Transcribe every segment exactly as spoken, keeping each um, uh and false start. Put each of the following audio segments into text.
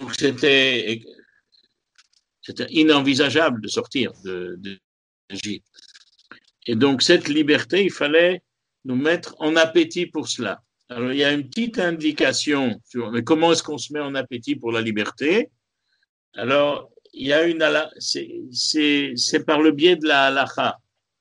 c'était, c'était inenvisageable de sortir de, de, d'Égypte. Et donc, cette liberté, il fallait nous mettre en appétit pour cela. Alors, il y a une petite indication sur mais comment est-ce qu'on se met en appétit pour la liberté. Alors, il y a une, c'est, c'est, c'est par le biais de la halakha.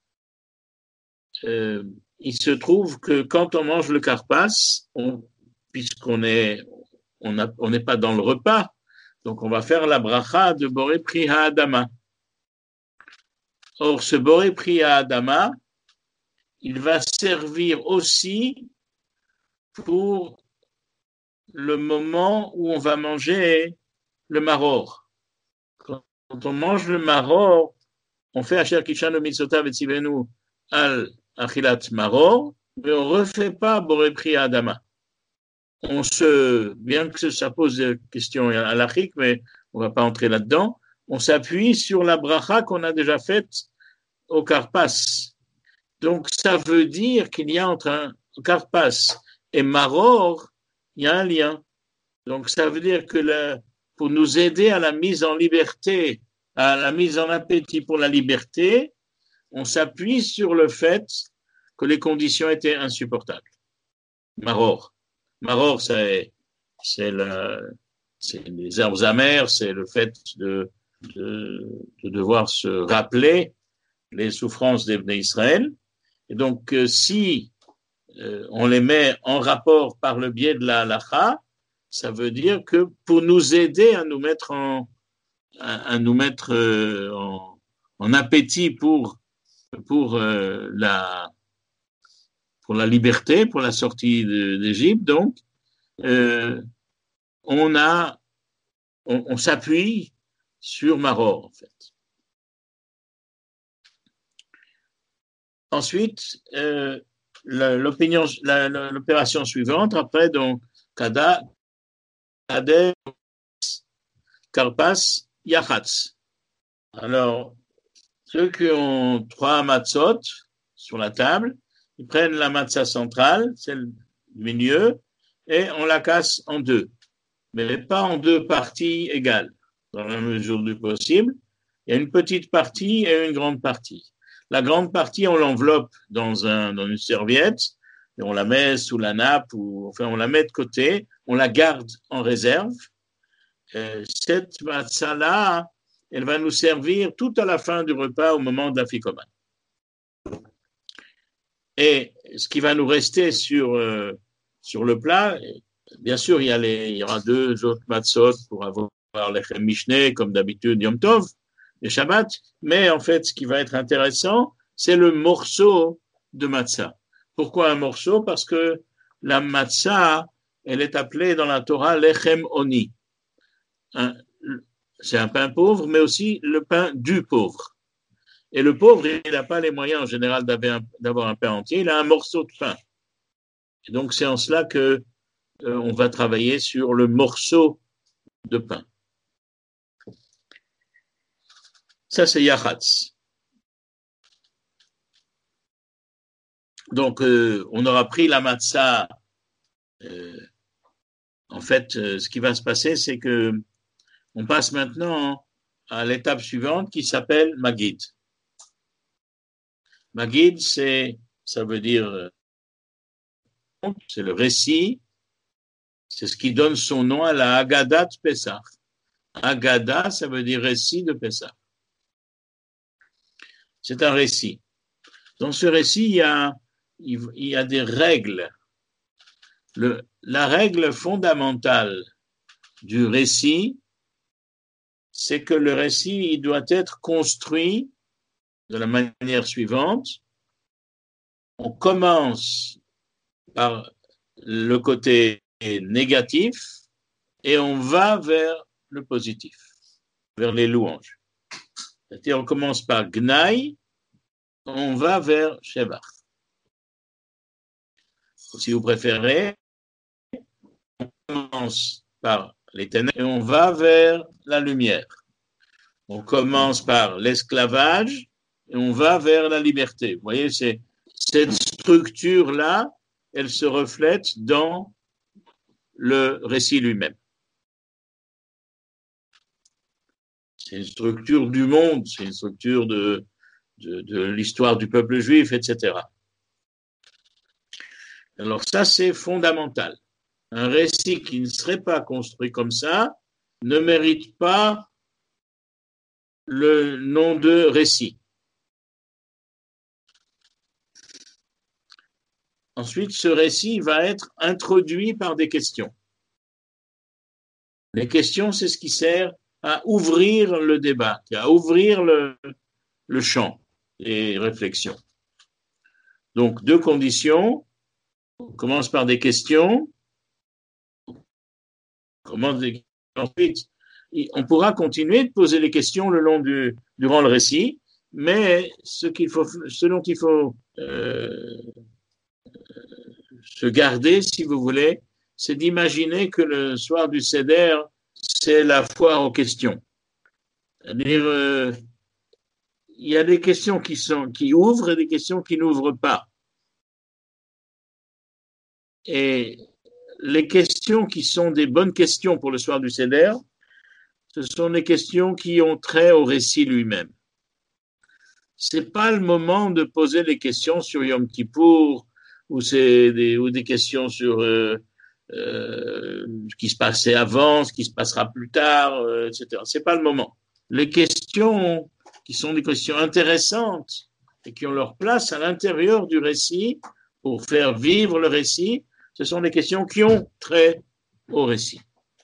Euh, il se trouve que quand on mange le karpas, on, puisqu'on est, on a, on n'est pas dans le repas, donc on va faire la bracha de Boré Pri Ha'adama. Or, ce Boré Pri Ha'adama, il va servir aussi pour le moment où on va manger le maror. Quand on mange le maror, on fait Asher Kishanu Mitzvota Vetzivenu al Achilat Maror, mais on ne refait pas Boré Pri Ha'adama. On se, bien que ça pose des questions halachiques, mais on ne va pas entrer là-dedans, on s'appuie sur la bracha qu'on a déjà faite au karpas. Donc, ça veut dire qu'il y a entre un karpas et maror, il y a un lien. Donc, ça veut dire que le, pour nous aider à la mise en liberté, à la mise en appétit pour la liberté, on s'appuie sur le fait que les conditions étaient insupportables. Maror. Maror, c'est, c'est, le, c'est les herbes amères, c'est le fait de, de, de devoir se rappeler les souffrances des Bnei Israël. Et donc, euh, si euh, on les met en rapport par le biais de la halakha, ça veut dire que pour nous aider à nous mettre en, à, à nous mettre euh, en, en appétit pour, pour, euh, la, pour la liberté, pour la sortie de, d'Égypte, donc, euh, on, a, on, on s'appuie sur Maror, en fait. Ensuite, euh, l'opinion, la, l'opération suivante, après, donc, Kada, Kader, Karpas, Yachatz. Alors, ceux qui ont trois matzot sur la table, ils prennent la matzah centrale, celle du milieu, et on la casse en deux, mais pas en deux parties égales, dans la mesure du possible. Il y a une petite partie et une grande partie. La grande partie, on l'enveloppe dans, un, dans une serviette, et on la met sous la nappe, ou enfin on la met de côté, on la garde en réserve. Euh, cette matzah-là, elle va nous servir tout à la fin du repas au moment de l'afikoman. Et ce qui va nous rester sur, euh, sur le plat, bien sûr, il y, a les, il y aura deux autres matzot pour avoir les mishneh, comme d'habitude, Yom Tov, et Shabbat, mais en fait, ce qui va être intéressant, c'est le morceau de matzah. Pourquoi un morceau? Parce que la matzah, elle est appelée dans la Torah lechem oni. Un, c'est un pain pauvre, mais aussi le pain du pauvre. Et le pauvre, il n'a pas les moyens en général d'avoir un pain entier, il a un morceau de pain. Et donc, c'est en cela que euh, on va travailler sur le morceau de pain. Ça, c'est Yachatz. Donc, euh, on aura pris la matzah. Euh, en fait, euh, ce qui va se passer, c'est que on passe maintenant à l'étape suivante qui s'appelle Magid. Magid, c'est, ça veut dire, c'est le récit, c'est ce qui donne son nom à la Haggadah de Pessah. Haggadah, ça veut dire récit de Pessah. C'est un récit. Dans ce récit, il y a, il y a des règles. Le, la règle fondamentale du récit, c'est que le récit il doit être construit de la manière suivante. On commence par le côté négatif et on va vers le positif, vers les louanges. C'est-à-dire on commence par Gnaï, on va vers Shevach. Si vous préférez, on commence par les ténèbres et on va vers la lumière. On commence par l'esclavage et on va vers la liberté. Vous voyez, c'est, cette structure-là, elle se reflète dans le récit lui-même. c'est une structure du monde, c'est une structure de, de, de l'histoire du peuple juif, et cetera. Alors ça, c'est fondamental. Un récit qui ne serait pas construit comme ça ne mérite pas le nom de récit. Ensuite, ce récit va être introduit par des questions. Les questions, c'est ce qui sert à ouvrir le débat, à ouvrir le, le champ des réflexions. Donc, deux conditions. On commence par des questions. On commence des... Ensuite, on pourra continuer de poser les questions le long du, durant le récit, mais ce, qu'il faut, ce dont il faut euh, se garder, si vous voulez, c'est d'imaginer que le soir du Seder, c'est la foire aux questions. C'est-à-dire, euh, il y a des questions qui, sont, qui ouvrent et des questions qui n'ouvrent pas. Et les questions qui sont des bonnes questions pour le soir du Seder, ce sont des questions qui ont trait au récit lui-même. Ce n'est pas le moment de poser des questions sur Yom Kippour ou, c'est des, ou des questions sur euh, euh, ce qui se passait avant, ce qui se passera plus tard, euh, et cetera. Ce n'est pas le moment. Les questions qui sont des questions intéressantes et qui ont leur place à l'intérieur du récit pour faire vivre le récit, ce sont des questions qui ont trait au récit.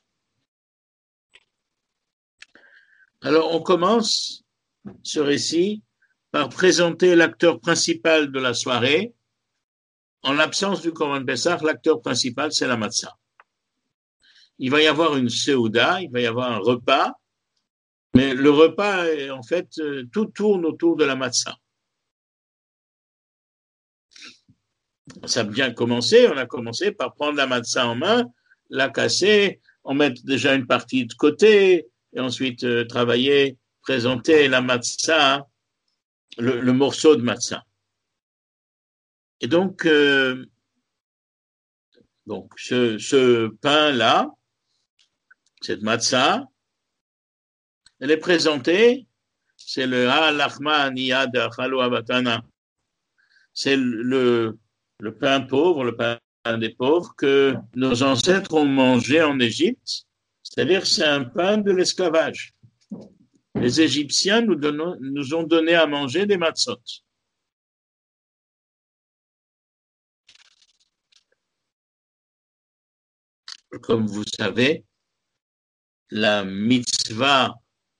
Alors, on commence ce récit par présenter l'acteur principal de la soirée. En l'absence du Korban Pessah, l'acteur principal, c'est la matzah. Il va y avoir une seuda, il va y avoir un repas, mais le repas, en fait, tout tourne autour de la matzah. Ça a bien commencé, on a commencé par prendre la matzah en main, la casser, en mettre déjà une partie de côté, et ensuite euh, travailler, présenter la matzah, le, le morceau de matzah. Et donc, euh, donc ce, ce pain-là, cette matzah, elle est présentée, c'est le ha-lachma niyad chalo abatana, c'est le, le pain pauvre, le pain des pauvres que nos ancêtres ont mangé en Égypte, c'est-à-dire c'est un pain de l'esclavage. Les Égyptiens nous, donnons, nous ont donné à manger des matzot. Comme vous savez, la mitzvah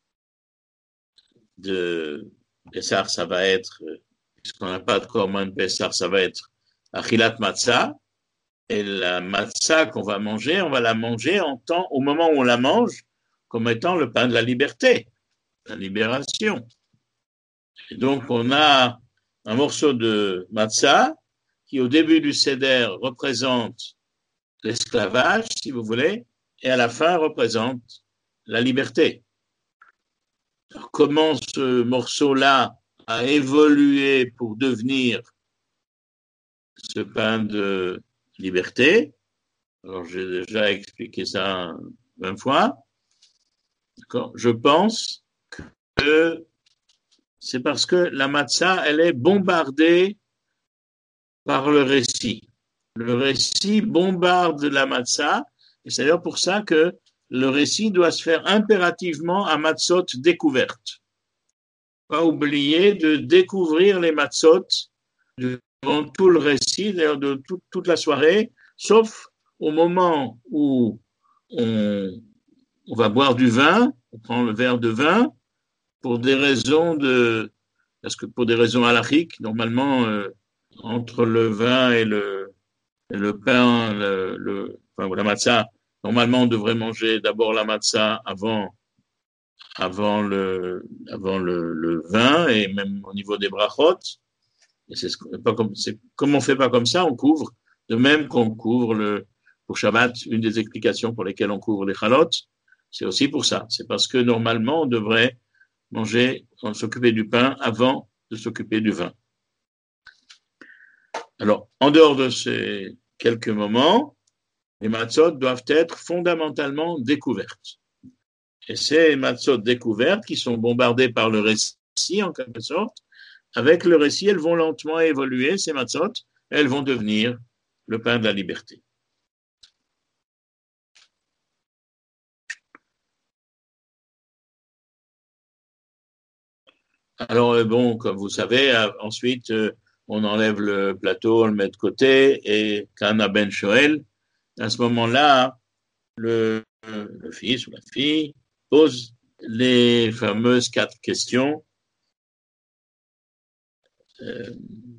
de Pessah, ça va être, puisqu'on n'a pas de Korban Pessah, ça va être Achilat Matzah. Et la matzah qu'on va manger, on va la manger en temps, au moment où on la mange, comme étant le pain de la liberté, la libération. Et donc, on a un morceau de matzah qui, au début du Seder, représente l'esclavage, si vous voulez, et à la fin représente la liberté. Alors, comment ce morceau-là a évolué pour devenir ce pain de liberté? Alors, j'ai déjà expliqué ça vingt fois. D'accord. Je pense que c'est parce que la matzah, elle est bombardée par le récit. Le récit bombarde la matzah, et c'est d'ailleurs pour ça que le récit doit se faire impérativement à matzot découverte. Pas oublier de découvrir les matzot durant tout le récit, d'ailleurs de tout, toute la soirée, sauf au moment où on, on va boire du vin, on prend le verre de vin, pour des raisons de, parce que pour des raisons halachiques, normalement, euh, entre le vin et le, et le pain, le, le, enfin, la matzah, normalement, on devrait manger d'abord la matzah avant, avant le, avant le, le vin, et même au niveau des brachot. Et c'est, pas comme, c'est, comme on fait pas comme ça, on couvre, de même qu'on couvre le, pour Shabbat, une des explications pour lesquelles on couvre les chalot, c'est aussi pour ça. C'est parce que normalement, on devrait manger, s'occuper du pain avant de s'occuper du vin. Alors, en dehors de ces quelques moments, les matzot doivent être fondamentalement découvertes. Et ces matzot découvertes qui sont bombardées par le récit, en quelque sorte, avec le récit, elles vont lentement évoluer, ces matzot, et elles vont devenir le pain de la liberté. Alors, bon, comme vous savez, ensuite, on enlève le plateau, on le met de côté, et Kana Ben Shoel, à ce moment-là, le, le fils ou la fille pose les fameuses quatre questions. Euh,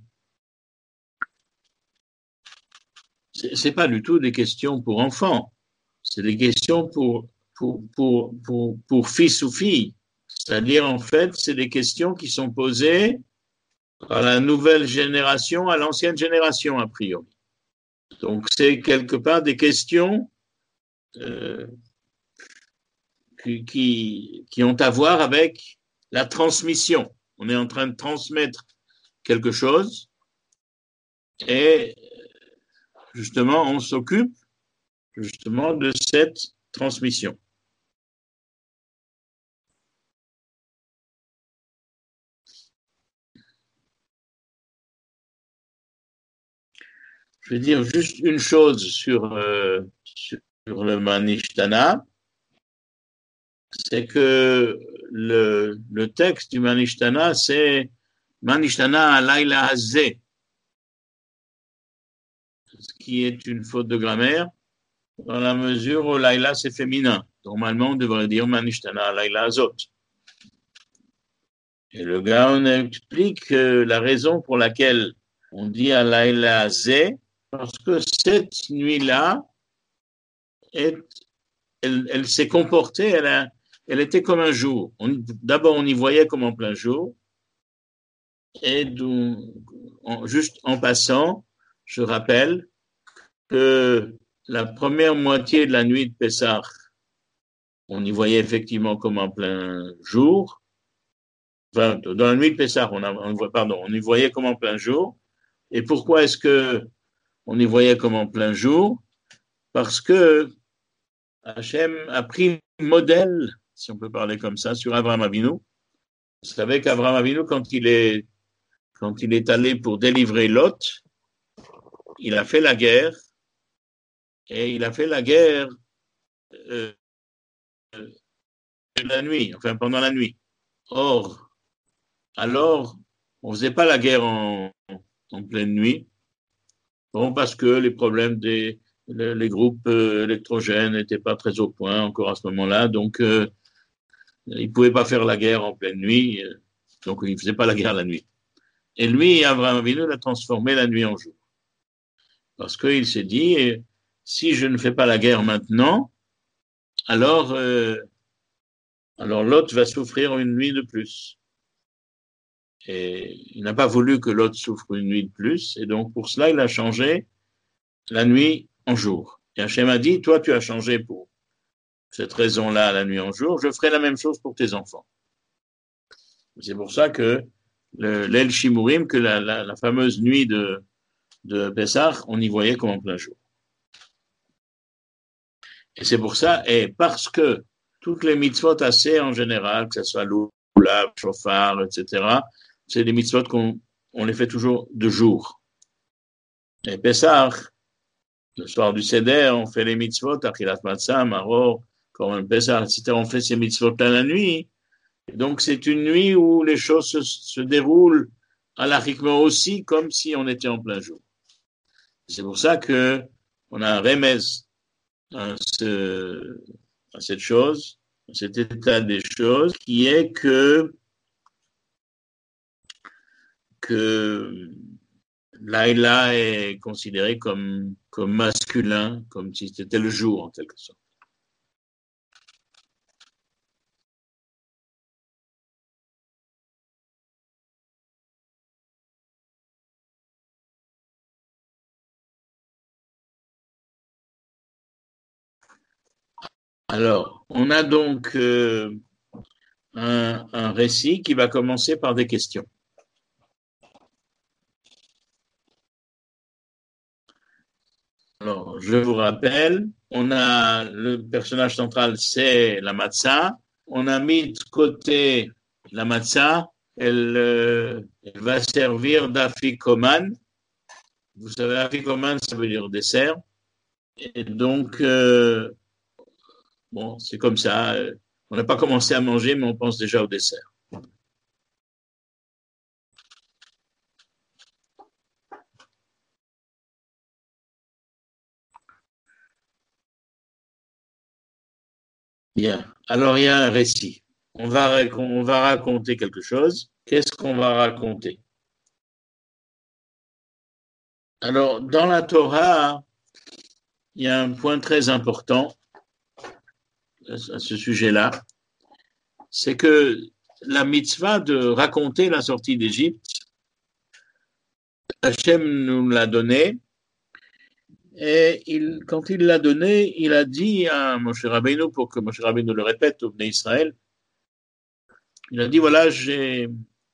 c'est pas du tout des questions pour enfants, c'est des questions pour, pour, pour, pour, pour fils ou filles. C'est-à-dire, en fait, c'est des questions qui sont posées par la nouvelle génération à l'ancienne génération, a priori. Donc, c'est quelque part des questions euh, qui, qui, qui ont à voir avec la transmission. On est en train de transmettre quelque chose et justement, on s'occupe justement de cette transmission. Je vais dire juste une chose sur, euh, sur le Manishtana, c'est que le, le texte du Manishtana, c'est Manishtana alayla hazeh, ce qui est une faute de grammaire, dans la mesure où Laila c'est féminin. Normalement, on devrait dire Manishtana alayla hazot. Et le Gaon explique que la raison pour laquelle on dit alayla hazeh, parce que cette nuit-là, est, elle, elle s'est comportée, elle, a, elle était comme un jour. On, d'abord, on y voyait comme en plein jour. Et donc, en, juste en passant, je rappelle que la première moitié de la nuit de Pessah, on y voyait effectivement comme en plein jour. Enfin, dans la nuit de Pessah, on, a, on, pardon, on y voyait comme en plein jour. Et pourquoi est-ce que on y voyait comme en plein jour? Parce que Hachem a pris modèle, si on peut parler comme ça, sur Abraham Avinu. Vous savez qu'Abraham Avinu, quand il est, quand il est allé pour délivrer Lot, il a fait la guerre, et il a fait la guerre euh, la nuit, enfin pendant la nuit. Or, alors, on ne faisait pas la guerre en, en pleine nuit, bon, parce que les problèmes des les, les groupes euh, électrogènes n'étaient pas très au point encore à ce moment-là, donc euh, ils ne pouvaient pas faire la guerre en pleine nuit, euh, donc ils ne faisaient pas la guerre la nuit. Et lui, Abraham Avinu, a transformé la nuit en jour. Parce qu'il s'est dit, si je ne fais pas la guerre maintenant, alors, euh, alors Lot va souffrir une nuit de plus. Et il n'a pas voulu que Lot souffre une nuit de plus. Et donc, pour cela, il a changé la nuit en jour. Et Hachem a dit, toi, tu as changé pour cette raison-là la nuit en jour, je ferai la même chose pour tes enfants. C'est pour ça que l'El Shimurim, que la, la, la fameuse nuit de, de Pessah, on y voyait comme en plein jour. Et c'est pour ça, et parce que toutes les mitzvot assez en général, que ce soit l'oulav, chauffard, et cetera, c'est des mitzvot qu'on on les fait toujours de jour. Et Pessah, le soir du Seder, on fait les mitzvot, Achilat Matzah, Maror, Korban Pessah, et cetera. On fait ces mitzvot-là la nuit. Et donc, c'est une nuit où les choses se, se déroulent halachiquement aussi, comme si on était en plein jour. C'est pour ça que on a un remez à, ce, à cette chose, à cet état des choses, qui est que, que Laïla est considéré comme, comme masculin, comme si c'était le jour en quelque sorte. Alors, on a donc euh, un, un récit qui va commencer par des questions. Alors, je vous rappelle, on a le personnage central, c'est la matzah. On a mis de côté la matzah. Elle, euh, elle va servir d'afikoman. Vous savez, afikoman, ça veut dire dessert. Et donc, euh, bon, c'est comme ça. On n'a pas commencé à manger, mais on pense déjà au dessert. Bien. Alors, il y a un récit. On va, on va raconter quelque chose. Qu'est-ce qu'on va raconter? Alors, dans la Torah, il y a un point très important à ce sujet-là. C'est que la mitzvah de raconter la sortie d'Égypte, Hachem nous l'a donnée. Et il, quand il l'a donné, il a dit à Moshe Rabbeinu, pour que Moshe Rabbeinu le répète au Bnei Israël, il a dit, voilà, j'ai,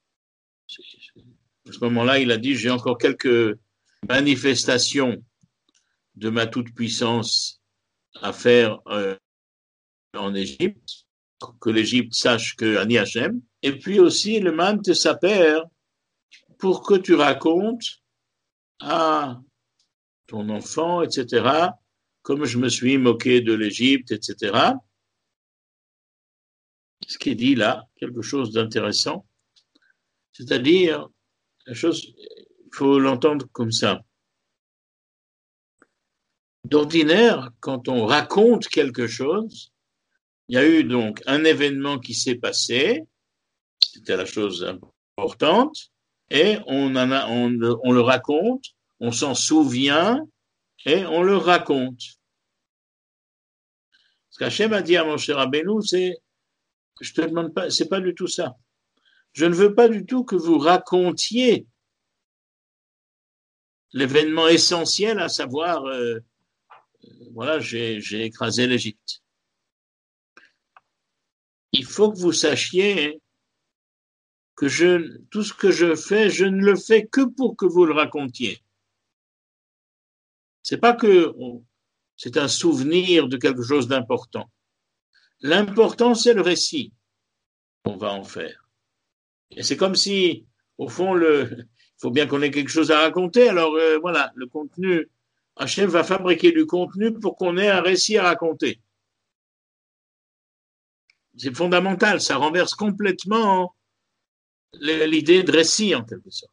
à ce moment-là, il a dit, j'ai encore quelques manifestations de ma toute-puissance à faire euh, en Égypte, que l'Égypte sache que Ani Hachem, et puis aussi le man te saper pour que tu racontes à ton enfant, et cetera, comme je me suis moqué de l'Égypte, et cetera. Ce qui est dit là, quelque chose d'intéressant, c'est-à-dire, la chose, il faut l'entendre comme ça. D'ordinaire, quand on raconte quelque chose, il y a eu donc un événement qui s'est passé, c'était la chose importante, et on, en a, on, on le raconte, on s'en souvient, et on le raconte. Ce qu'Hachem a dit à Moshe Rabbeinu, c'est, je te demande pas, c'est pas du tout ça. Je ne veux pas du tout que vous racontiez l'événement essentiel, à savoir, euh, voilà, j'ai, j'ai écrasé l'Égypte. Il faut que vous sachiez que je, tout ce que je fais, je ne le fais que pour que vous le racontiez. C'est pas que on, c'est un souvenir de quelque chose d'important. L'important, c'est le récit qu'on va en faire. Et c'est comme si, au fond, le, il faut bien qu'on ait quelque chose à raconter. Alors euh, voilà, le contenu, Hachem va fabriquer du contenu pour qu'on ait un récit à raconter. C'est fondamental, ça renverse complètement l'idée de récit en quelque sorte.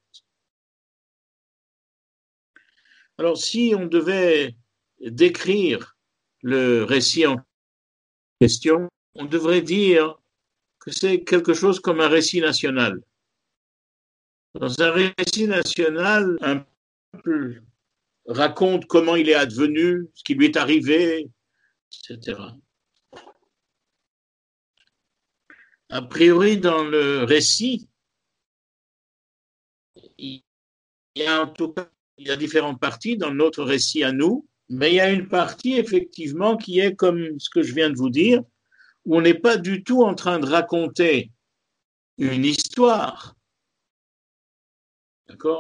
Alors si on devait décrire le récit en question, on devrait dire que c'est quelque chose comme un récit national. Dans un récit national, un peuple raconte comment il est advenu, ce qui lui est arrivé, et cetera. A priori, dans le récit, il y a en tout cas il y a différentes parties dans notre récit à nous, mais il y a une partie effectivement qui est comme ce que je viens de vous dire, où on n'est pas du tout en train de raconter une histoire. D'accord ?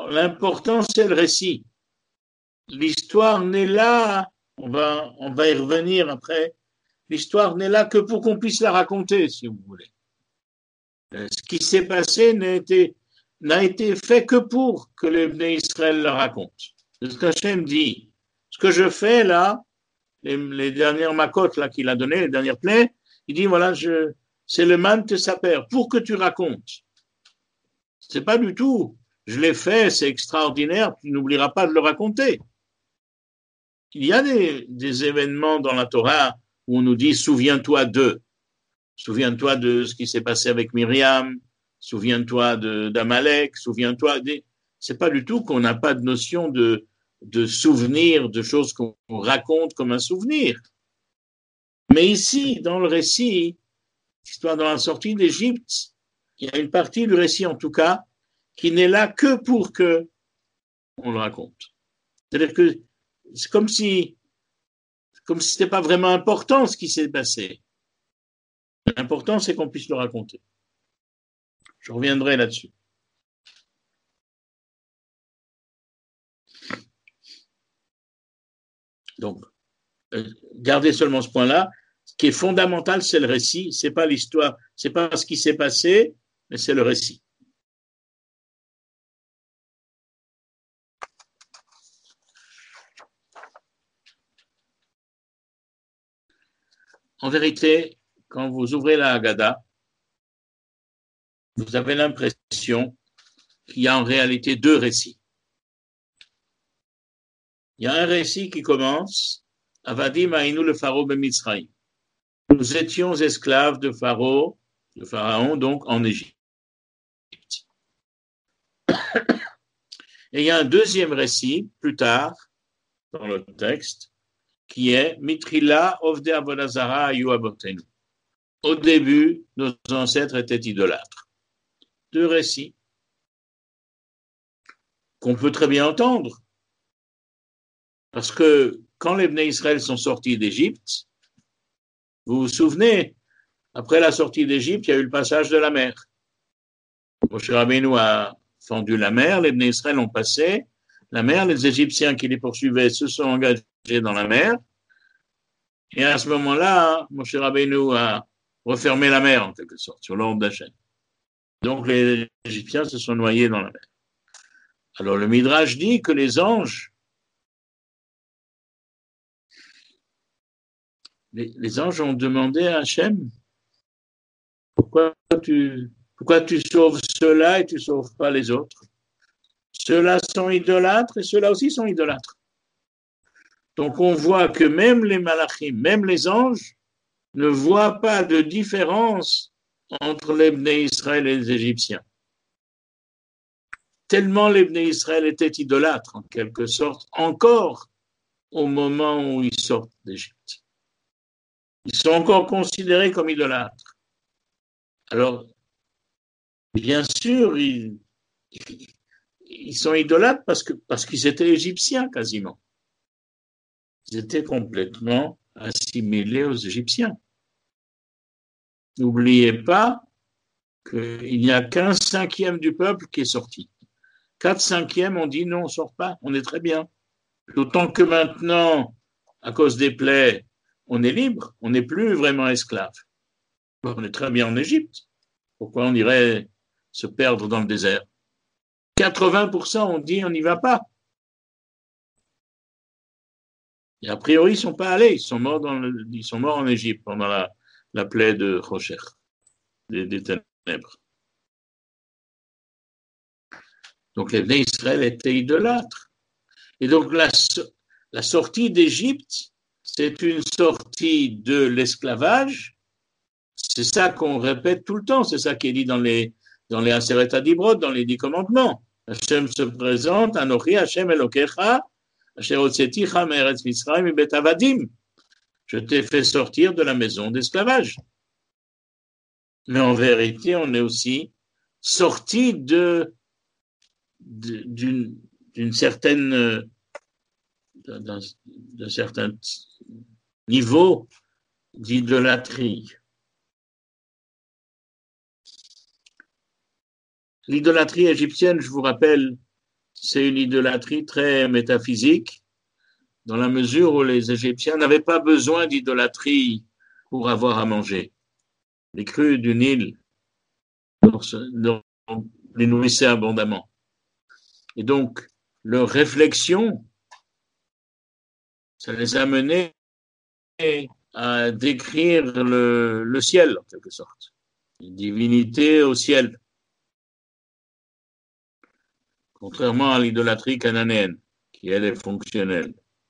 L'important, c'est le récit. L'histoire n'est là, on va, on va y revenir après, l'histoire n'est là que pour qu'on puisse la raconter, si vous voulez. Ce qui s'est passé n'a été, n'a été fait que pour que les Bnei Israël la racontent. C'est ce qu'Hachem dit. Ce que je fais là, les, les dernières macotes là qu'il a données, les dernières plaies, il dit voilà, je, c'est le man te saper, pour que tu racontes. C'est pas du tout, je l'ai fait, c'est extraordinaire, tu n'oublieras pas de le raconter. Il y a des, des événements dans la Torah où on nous dit souviens-toi de, souviens-toi de ce qui s'est passé avec Myriam, souviens-toi de, d'Amalek, souviens-toi des... C'est pas du tout qu'on n'a pas de notion de, de souvenir, de choses qu'on raconte comme un souvenir. Mais ici, dans le récit, l'histoire dans la sortie d'Égypte, il y a une partie du récit en tout cas qui n'est là que pour que on le raconte. C'est-à-dire que c'est comme si, comme si c'était pas vraiment important ce qui s'est passé. L'important, c'est qu'on puisse le raconter. Je reviendrai là-dessus. Donc, euh, gardez seulement ce point-là. Ce qui est fondamental, c'est le récit, c'est pas l'histoire, c'est pas ce qui s'est passé, mais c'est le récit. En vérité, quand vous ouvrez la Haggadah, vous avez l'impression qu'il y a en réalité deux récits. Il y a un récit qui commence Avadim Aïnou le Pharaon Bemitzraïm. Nous étions esclaves de Pharaon, de Pharaon donc en Égypte. Et il y a un deuxième récit plus tard dans le texte qui est Mitrila Ovde Avodazara Ayu Abotenu. Au début, nos ancêtres étaient idolâtres. Deux récits qu'on peut très bien entendre. Parce que quand les Bnei Israël sont sortis d'Égypte, vous vous souvenez, après la sortie d'Égypte, il y a eu le passage de la mer. Moshe Rabbeinu a fendu la mer, les Bnei Israël ont passé la mer, les Égyptiens qui les poursuivaient se sont engagés dans la mer, et à ce moment-là, Moshe Rabbeinu a refermé la mer, en quelque sorte, sur l'ordre d'Hachem. Donc les Égyptiens se sont noyés dans la mer. Alors le Midrash dit que les anges, les, les anges ont demandé à Hachem, pourquoi tu, pourquoi tu sauves ceux-là et tu ne sauves pas les autres? Ceux-là sont idolâtres et ceux-là aussi sont idolâtres. Donc on voit que même les malachim, même les anges, ne voient pas de différence entre les Bnei Israël et les Égyptiens. Tellement les Bnei Israël étaient idolâtres, en quelque sorte, encore au moment où ils sortent d'Égypte. Ils sont encore considérés comme idolâtres. Alors, bien sûr, ils, ils sont idolâtres parce, que, parce qu'ils étaient égyptiens quasiment. Ils étaient complètement assimilés aux Égyptiens. N'oubliez pas qu'il n'y a qu'un cinquième du peuple qui est sorti. Quatre cinquièmes ont dit non, on ne sort pas, on est très bien. D'autant que maintenant, à cause des plaies, on est libre, on n'est plus vraiment esclave. On est très bien en Égypte. Pourquoi on irait se perdre dans le désert? quatre-vingts pour cent ont dit on n'y va pas. Et a priori, ils ne sont pas allés, ils sont morts, dans le, ils sont morts en Égypte pendant la, la plaie de Rocher, des, des ténèbres. Donc les Bnei Israël étaient idolâtres. Et donc la, la sortie d'Égypte, c'est une sortie de l'esclavage. C'est ça qu'on répète tout le temps, c'est ça qui est dit dans les, dans les Aseret Adibrot, dans les dix commandements. Hachem se présente, Anochi Hachem Elokecha, Asher Hotzeticha me'eretz Mitzrayim mibet avadim. Je t'ai fait sortir de la maison d'esclavage. Mais en vérité, on est aussi sorti de, de, d'une, d'une certaine, d'un, d'un certain niveau d'idolâtrie. L'idolâtrie égyptienne, je vous rappelle, c'est une idolâtrie très métaphysique, dans la mesure où les Égyptiens n'avaient pas besoin d'idolâtrie pour avoir à manger. Les crues du Nil les nourrissaient abondamment. Et donc, leur réflexion, ça les a menés à décrire le, le ciel, en quelque sorte. Une divinité au ciel. Contrairement à l'idolâtrie cananéenne, qui elle est fonctionnelle.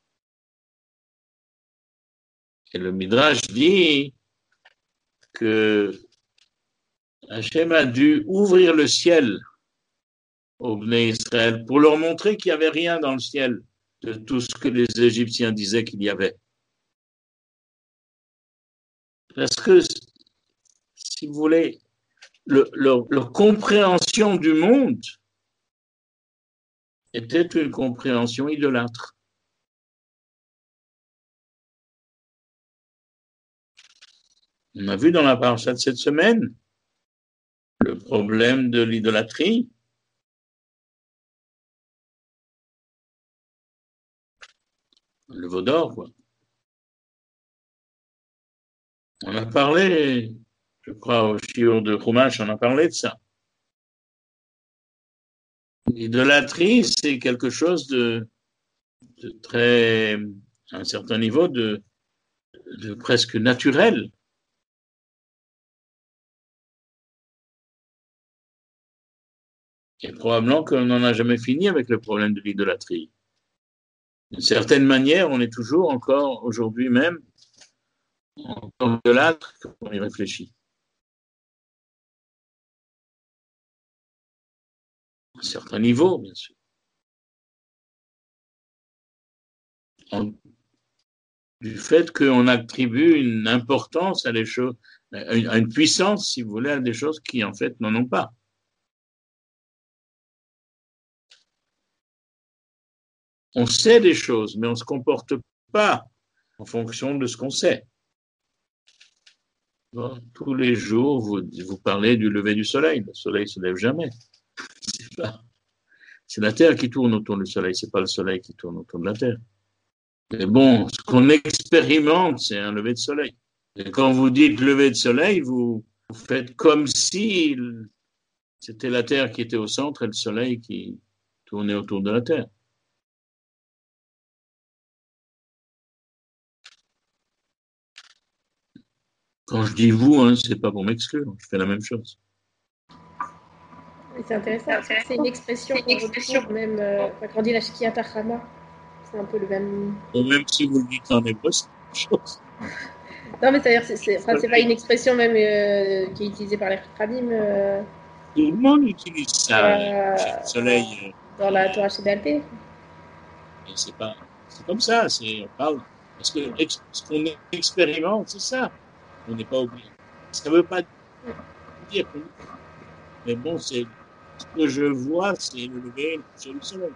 Et le Midrash dit que Hachem a dû ouvrir le ciel aux Bnei Israël pour leur montrer qu'il n'y avait rien dans le ciel de tout ce que les Égyptiens disaient qu'il y avait. Parce que, si vous voulez, le, leur, leur compréhension du monde était une compréhension idolâtre. On a vu dans la paracha de cette semaine le problème de l'idolâtrie. le veau d'or, quoi. On a parlé, je crois, au shiur de Chumash, on a parlé de ça. L'idolâtrie, c'est quelque chose de, de très, à un certain niveau, de, de presque naturel. Et probablement qu'on n'en a jamais fini avec le problème de l'idolâtrie. D'une certaine manière, on est toujours encore, aujourd'hui même, encore idolâtre quand on y réfléchit. À un certain niveau, bien sûr. En, du fait qu'on attribue une importance à des choses, à une puissance, si vous voulez, à des choses qui, en fait, n'en ont pas. On sait des choses, mais on ne se comporte pas en fonction de ce qu'on sait. Bon, tous les jours, vous, vous parlez du lever du soleil. Le soleil ne se lève jamais. C'est, pas, c'est la Terre qui tourne autour du soleil, ce n'est pas le soleil qui tourne autour de la Terre. Mais bon, ce qu'on expérimente, c'est un lever de soleil. Et quand vous dites lever de soleil, vous, vous faites comme si c'était la Terre qui était au centre et le soleil qui tournait autour de la Terre. Quand je dis vous, hein, ce n'est pas pour m'exclure, je fais la même chose. C'est intéressant, c'est une expression qu'on retrouve même euh, quand on dit la Shkiat Hachama. C'est un peu le même. Et même si vous le dites en hébreu, c'est la même chose. Non, mais c'est-à-dire, c'est, c'est, enfin, c'est pas une expression même euh, qui est utilisée par les Khadim. Euh, Tout le monde utilise ça, euh, le soleil. Dans la Torah Sheba'al-Peh. C'est pas, c'est comme ça, c'est, on parle, parce que ce qu'on expérimente, c'est ça. On n'est pas obligé. Ça ne veut pas dire que, mais bon, c'est, ce que je vois, c'est le lever et le coucher du soleil.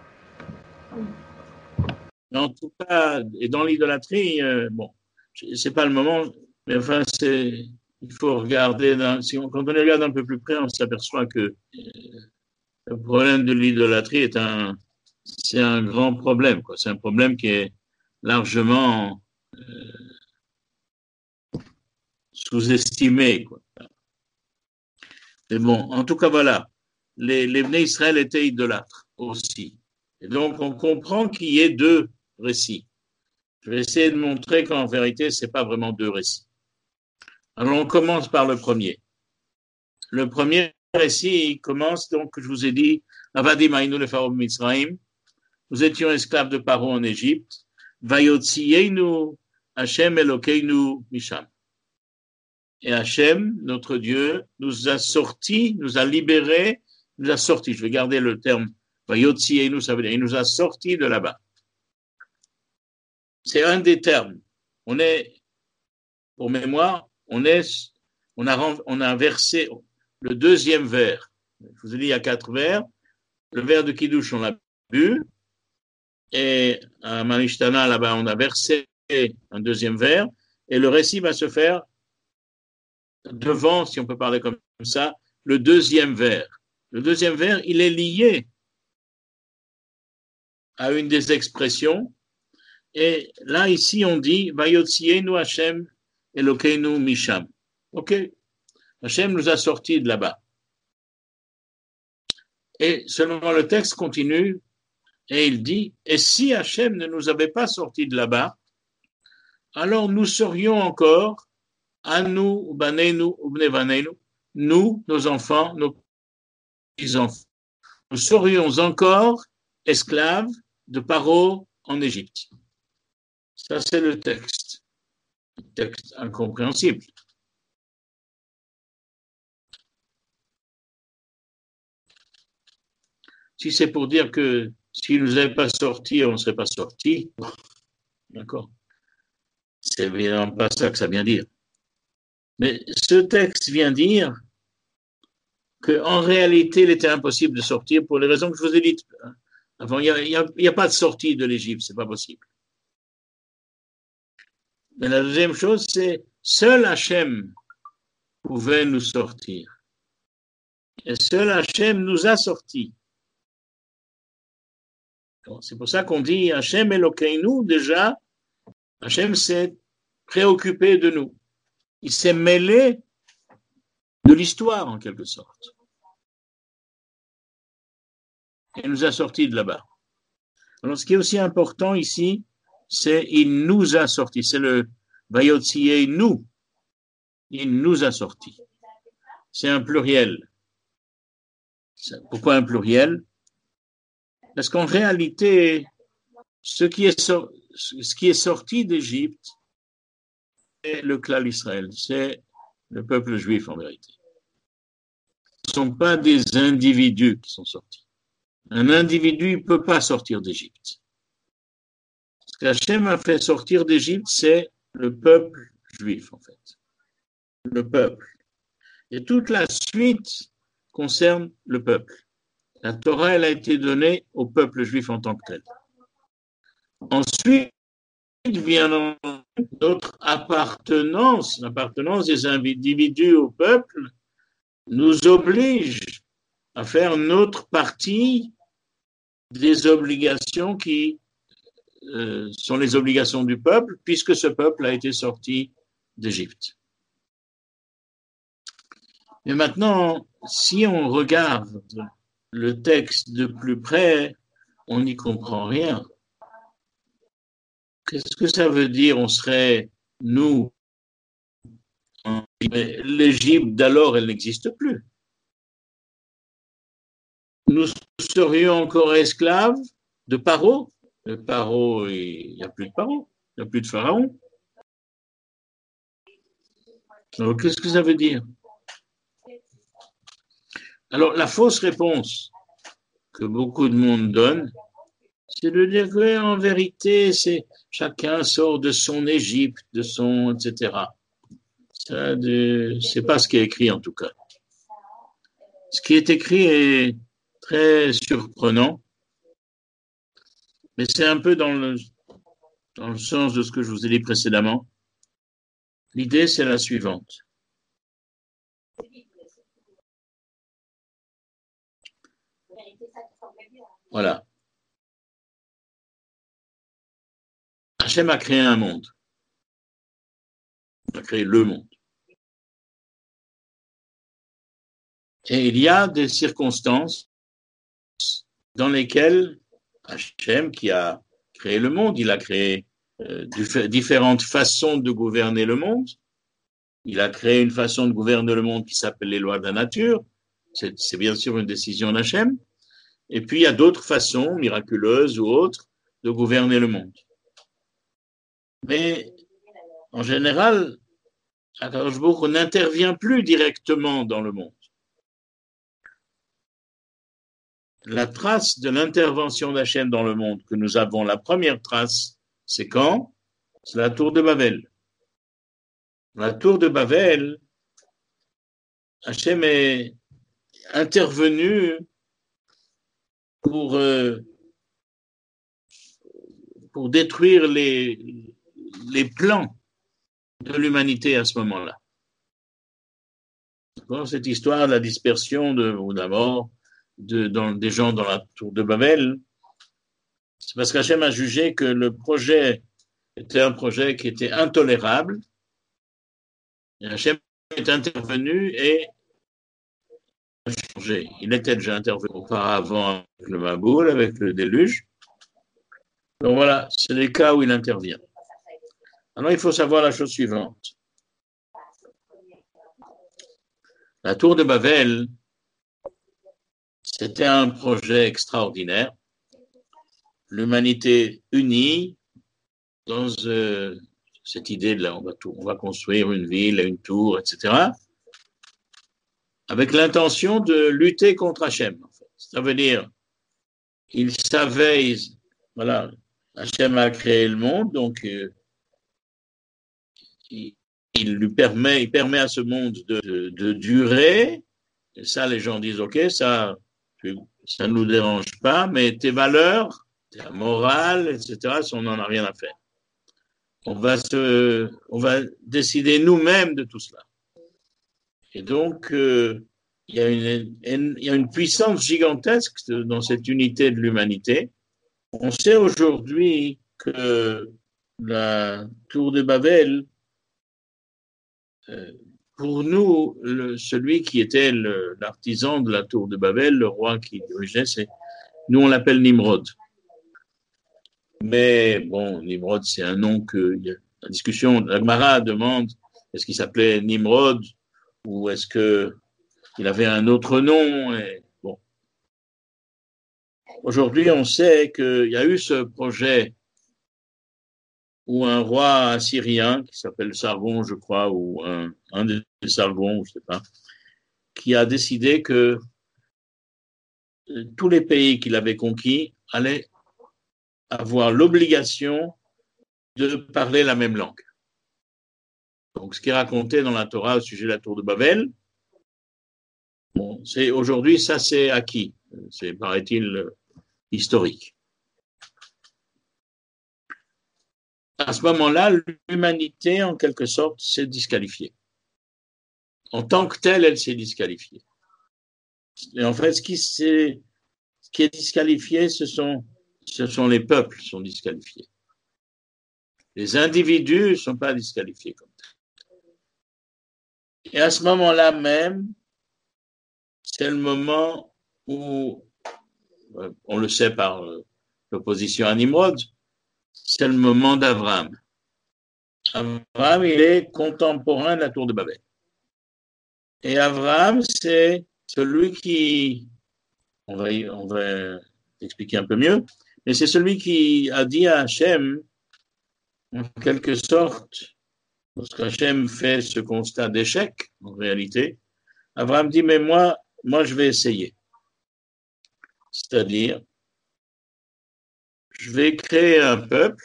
Mais en tout cas, et dans l'idolâtrie, euh, bon, c'est pas le moment, mais enfin, c'est, il faut regarder, dans, si on, quand on regarde un peu plus près, on s'aperçoit que euh, le problème de l'idolâtrie est un, c'est un grand problème, quoi. C'est un problème qui est largement euh, sous-estimé, quoi. Mais bon, en tout cas, voilà. Les, les Bnei Israël étaient idolâtres aussi. Et donc, on comprend qu'il y ait deux récits. Je vais essayer de montrer qu'en vérité, ce n'est pas vraiment deux récits. Alors, on commence par le premier. Le premier récit, il commence, donc, je vous ai dit, Avadim Aïnou le Pharaon Mitzrayim. Nous étions esclaves de Paro en Égypte. Vayotziyeinu Hashem Elokeinu Misham. Et Hachem, notre Dieu, nous a sortis, nous a libérés, nous a sortis. Je vais garder le terme Vayotziyeinu, ça veut dire, il nous a sortis de là-bas. C'est un des termes. On est, pour mémoire, on est, on a, on a versé le deuxième verre. Je vous ai dit, il y a quatre verres. Le verre de Kiddush, on l'a bu. Et à Manishtana, là-bas, on a versé un deuxième verre. Et le récit va se faire devant, si on peut parler comme ça, le deuxième verre. Le deuxième verre, il est lié à une des expressions. Et là, ici, on dit Vayotzienu Hashem Elokeinu Misham. OK? Hashem nous a sortis de là-bas. Et seulement le texte continue et il dit et si Hashem ne nous avait pas sortis de là-bas, alors nous serions encore à nous, Baneinu, Ubnevaneinu, nous, nos enfants, nos petits-enfants, nous serions encore esclaves de Paro en Égypte. Ça, c'est le texte. Un texte incompréhensible. Si c'est pour dire que s'il ne nous avait pas sortis, on ne serait pas sortis, d'accord. C'est évidemment pas ça que ça vient dire. Mais ce texte vient dire qu'en réalité, il était impossible de sortir pour les raisons que je vous ai dites avant. Il n'y a, a, a pas de sortie de l'Égypte, c'est pas possible. Mais la deuxième chose, c'est seul Hachem pouvait nous sortir. Et seul Hachem nous a sortis. Donc, c'est pour ça qu'on dit Hachem Elokeinu, déjà, Hachem s'est préoccupé de nous. Il s'est mêlé de l'histoire, en quelque sorte. Il nous a sortis de là-bas. Alors, ce qui est aussi important ici, c'est il nous a sortis. C'est le Vayotzié nous. Il nous a sortis. C'est un pluriel. Pourquoi un pluriel? Parce qu'en réalité, ce qui est, so- ce qui est sorti d'Égypte, c'est le clan d'Israël, c'est le peuple juif en vérité. Ce ne sont pas des individus qui sont sortis. Un individu ne peut pas sortir d'Égypte. Ce qu'Hachem a fait sortir d'Égypte, c'est le peuple juif en fait. Le peuple. Et toute la suite concerne le peuple. La Torah, elle a été donnée au peuple juif en tant que tel. Ensuite, vient notre appartenance, l'appartenance des individus au peuple, nous oblige à faire notre partie des obligations qui euh, sont les obligations du peuple, puisque ce peuple a été sorti d'Égypte. Mais maintenant, si on regarde le texte de plus près, on n'y comprend rien. Qu'est-ce que ça veut dire? On serait, nous, l'Égypte d'alors, elle n'existe plus. Nous serions encore esclaves de Paro. Le Paro, il n'y a plus de Paro, il n'y a plus de Pharaon. Alors, qu'est-ce que ça veut dire? Alors, la fausse réponse que beaucoup de monde donne, c'est de dire qu'en vérité, c'est chacun sort de son Égypte, de son, et cetera. Ça, de, c'est pas ce qui est écrit en tout cas. Ce qui est écrit est très surprenant, mais c'est un peu dans le, dans le sens de ce que je vous ai dit précédemment. L'idée, c'est la suivante. Voilà. Hachem a créé un monde. Il a créé le monde. Et il y a des circonstances dans lesquelles Hachem, qui a créé le monde, il a créé euh, différentes façons de gouverner le monde. Il a créé une façon de gouverner le monde qui s'appelle les lois de la nature. C'est, c'est bien sûr une décision d'Hachem. Et puis, il y a d'autres façons, miraculeuses ou autres, de gouverner le monde. Mais, en général, Akadosh Baruch Hu n'intervient plus directement dans le monde. La trace de l'intervention d'Hachem dans le monde que nous avons, la première trace, c'est quand? C'est la tour de Babel. La tour de Babel, Hachem est intervenu pour, euh, pour détruire les, les plans de l'humanité à ce moment-là. Bon, cette histoire de la dispersion de, ou de la mort de, dans, des gens dans la tour de Babel, c'est parce qu'Hachem a jugé que le projet était un projet qui était intolérable. Et Hachem est intervenu et a changé. Il était déjà intervenu auparavant avec le Maboul, avec le déluge. Donc voilà, c'est les cas où il intervient. Alors il faut savoir la chose suivante. La tour de Babel, c'était un projet extraordinaire. L'humanité unie dans euh, cette idée de là, on va, tout, on va construire une ville, une tour, et cetera, avec l'intention de lutter contre Hachem. En fait. Ça veut dire, il savait, voilà, Hachem a créé le monde, donc euh, il, il lui permet, il permet à ce monde de, de, de durer. Et ça, les gens disent, ok, ça, ça ne nous dérange pas, mais tes valeurs, ta morale, et cetera, on n'en a rien à faire. On va, se, on va décider nous-mêmes de tout cela. Et donc, euh, il, y a une, une, il y a une puissance gigantesque dans cette unité de l'humanité. On sait aujourd'hui que la tour de Babel, euh, pour nous, le, celui qui était le, l'artisan de la tour de Babel, le roi qui dirigeait, c'est, nous on l'appelle Nimrod. Mais bon, Nimrod, c'est un nom que, il y a la discussion, la Gemara demande, est-ce qu'il s'appelait Nimrod ou est-ce que il avait un autre nom? Et bon. Aujourd'hui, on sait qu'il y a eu ce projet où un roi assyrien, qui s'appelle Sargon, je crois, ou un, un des Sargons, je sais pas, qui a décidé que tous les pays qu'il avait conquis allaient avoir l'obligation de parler la même langue. Donc, ce qui est raconté dans la Torah au sujet de la tour de Babel, bon, c'est aujourd'hui, ça c'est acquis. C'est, paraît-il, historique. À ce moment-là, l'humanité, en quelque sorte, s'est disqualifiée. En tant que telle, elle s'est disqualifiée. Et en fait, ce qui, ce qui est disqualifié, ce sont, ce sont les peuples qui sont disqualifiés. Les individus ne sont pas disqualifiés comme tel. Et à ce moment-là même, c'est le moment où, on le sait par l'opposition à Nimrod, c'est le moment d'Abraham. Abraham, il est contemporain de la tour de Babel. Et Abraham, c'est celui qui, on va, on va expliquer un peu mieux, mais c'est celui qui a dit à Hachem, en quelque sorte, lorsqu'Hachem fait ce constat d'échec, en réalité, Abraham dit, mais moi, moi, je vais essayer. C'est-à-dire, je vais créer un peuple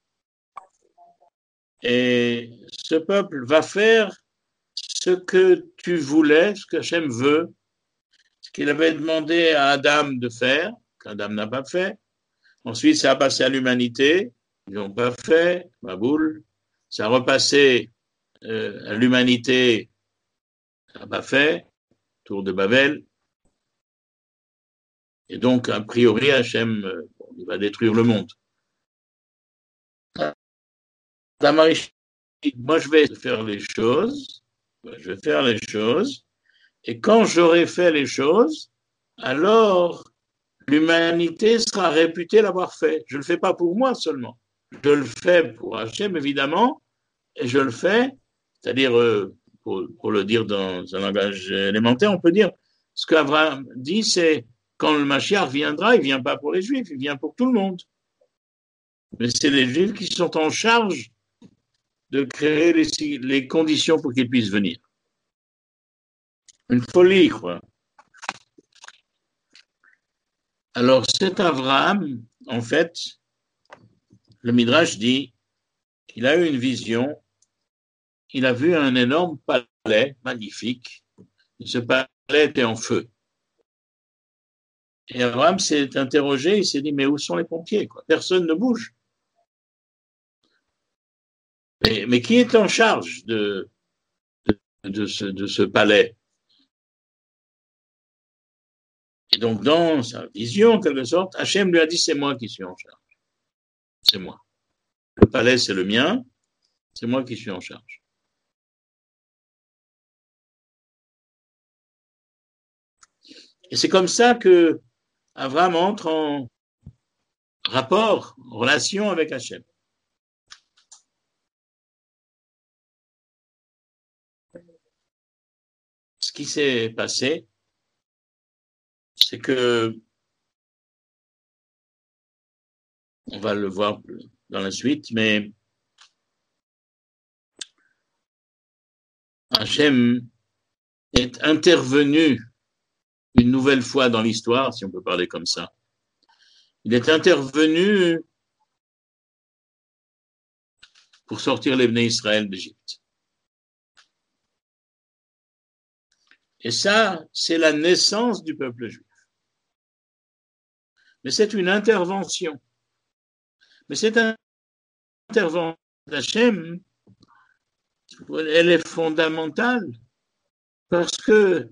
et ce peuple va faire ce que tu voulais, ce que Hachem veut, ce qu'il avait demandé à Adam de faire, qu'Adam n'a pas fait. Ensuite, ça a passé à l'humanité, ils n'ont pas fait, Maboul. Ça a repassé euh, à l'humanité, ça n'a pas fait, tour de Babel. Et donc, a priori, Hachem, euh, bon, il va détruire le monde. Moi, je vais faire les choses, je vais faire les choses, et quand j'aurai fait les choses, alors l'humanité sera réputée l'avoir fait. Je ne le fais pas pour moi seulement. Je le fais pour Hachem, évidemment, et je le fais, c'est-à-dire, euh, pour, pour le dire dans un langage élémentaire, on peut dire, ce qu'Abraham dit, c'est quand le Mashiach viendra, il ne vient pas pour les Juifs, il vient pour tout le monde. Mais c'est les Juifs qui sont en charge de créer les, les conditions pour qu'ils puissent venir. Une folie, quoi. Alors, cet Abraham, en fait, le Midrash dit qu'il a eu une vision, il a vu un énorme palais magnifique, et ce palais était en feu. Et Abraham s'est interrogé, il s'est dit, mais où sont les pompiers, quoi? Personne ne bouge. Mais, mais qui est en charge de, de, de, ce, de ce palais? Et donc, dans sa vision, en quelque sorte, Hachem lui a dit, c'est moi qui suis en charge. C'est moi. Le palais, c'est le mien, c'est moi qui suis en charge. Et c'est comme ça que Abraham entre en rapport, en relation avec Hachem. Ce qui s'est passé, c'est que, on va le voir dans la suite, mais Hachem est intervenu une nouvelle fois dans l'histoire, si on peut parler comme ça. Il est intervenu pour sortir les Bnei Israël d'Égypte. Et ça, c'est la naissance du peuple juif. Mais c'est une intervention. Mais cette intervention d'Hachem, elle est fondamentale parce que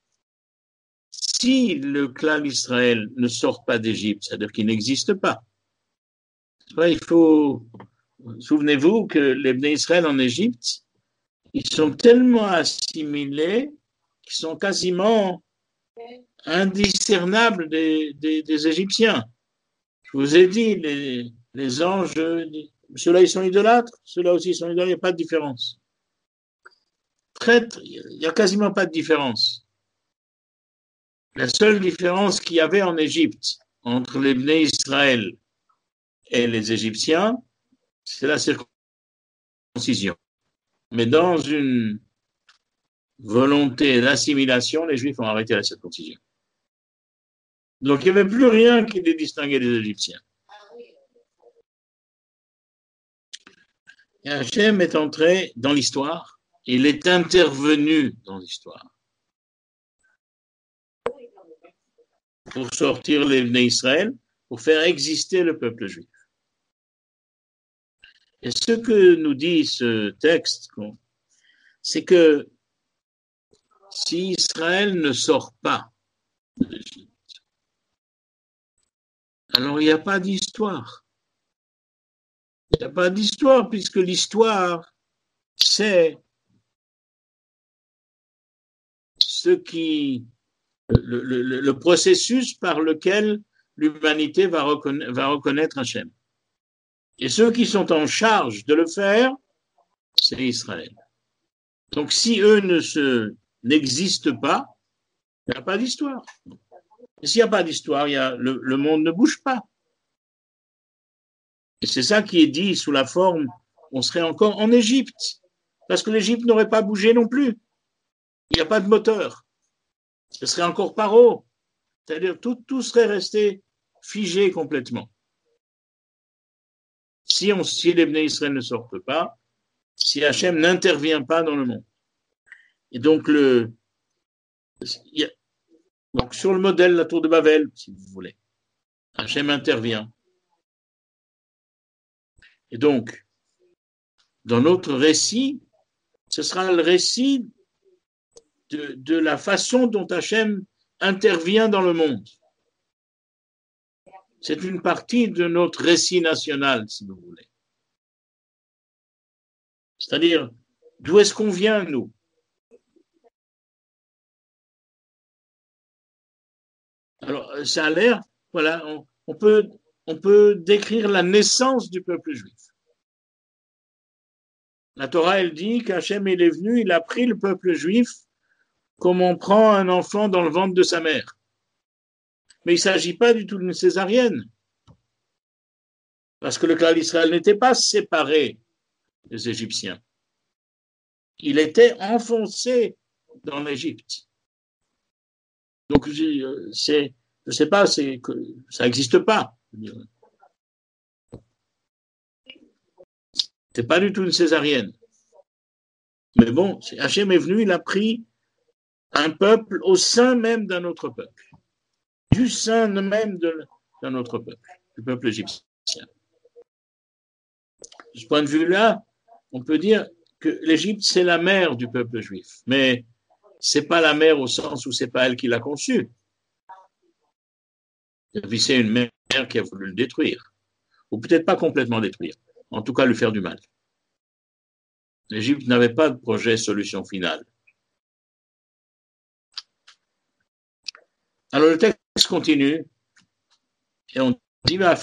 si le clan d'Israël ne sort pas d'Égypte, c'est-à-dire qu'il n'existe pas, il faut, souvenez-vous que les Bnei Israël en Égypte, ils sont tellement assimilés qu'ils sont quasiment indiscernables des, des, des Égyptiens. Je vous ai dit, les, les anges, ceux-là ils sont idolâtres, ceux-là aussi ils sont idolâtres, il n'y a pas de différence. Traître, il n'y a quasiment pas de différence. La seule différence qu'il y avait en Égypte entre les Bnei Israël et les Égyptiens, c'est la circoncision. Mais dans une volonté d'assimilation, les Juifs ont arrêté la circoncision. Donc il n'y avait plus rien qui les distinguait des Égyptiens. Et Hachem est entré dans l'histoire, il est intervenu dans l'histoire pour sortir les Bnei Israël, pour faire exister le peuple juif. Et ce que nous dit ce texte, c'est que si Israël ne sort pas de l'Égypte, alors il n'y a pas d'histoire. Il n'y a pas d'histoire, puisque l'histoire, c'est ce qui, le, le, le processus par lequel l'humanité va reconnaître, va reconnaître Hachem. Et ceux qui sont en charge de le faire, c'est Israël. Donc si eux ne se, n'existent pas, il n'y a pas d'histoire. Et s'il n'y a pas d'histoire, il y a, le, le monde ne bouge pas. Et c'est ça qui est dit sous la forme, on serait encore en Égypte, parce que l'Égypte n'aurait pas bougé non plus. Il n'y a pas de moteur. Ce serait encore paro. C'est-à-dire tout, tout serait resté figé complètement. Si, on, si les Bnei Israël ne sortent pas, si Hachem n'intervient pas dans le monde. Et donc, le, il y a, donc sur le modèle de la tour de Babel, si vous voulez, Hachem intervient. Et donc, dans notre récit, ce sera le récit de, de la façon dont Hachem intervient dans le monde. C'est une partie de notre récit national, si vous voulez. C'est-à-dire, d'où est-ce qu'on vient, nous? Alors, ça a l'air, voilà, on, on, peut, on peut décrire la naissance du peuple juif. La Torah, elle dit qu'Hachem, il est venu, il a pris le peuple juif comme on prend un enfant dans le ventre de sa mère. Mais il ne s'agit pas du tout d'une césarienne. Parce que le clan d'Israël n'était pas séparé des Égyptiens. Il était enfoncé dans l'Égypte. Donc, c'est, je ne sais pas, c'est, ça n'existe pas. C'est pas du tout une césarienne. Mais bon, Hachem est venu, il a pris un peuple au sein même d'un autre peuple. Du sein même de, d'un autre peuple, du peuple égyptien. De ce point de vue-là, on peut dire que l'Égypte, c'est la mère du peuple juif. Mais c'est pas la mère au sens où c'est pas elle qui l'a conçu. C'est une mère qui a voulu le détruire. Ou peut-être pas complètement détruire. En tout cas, lui faire du mal. L'Égypte n'avait pas de projet solution finale. Alors le texte continue et on dit même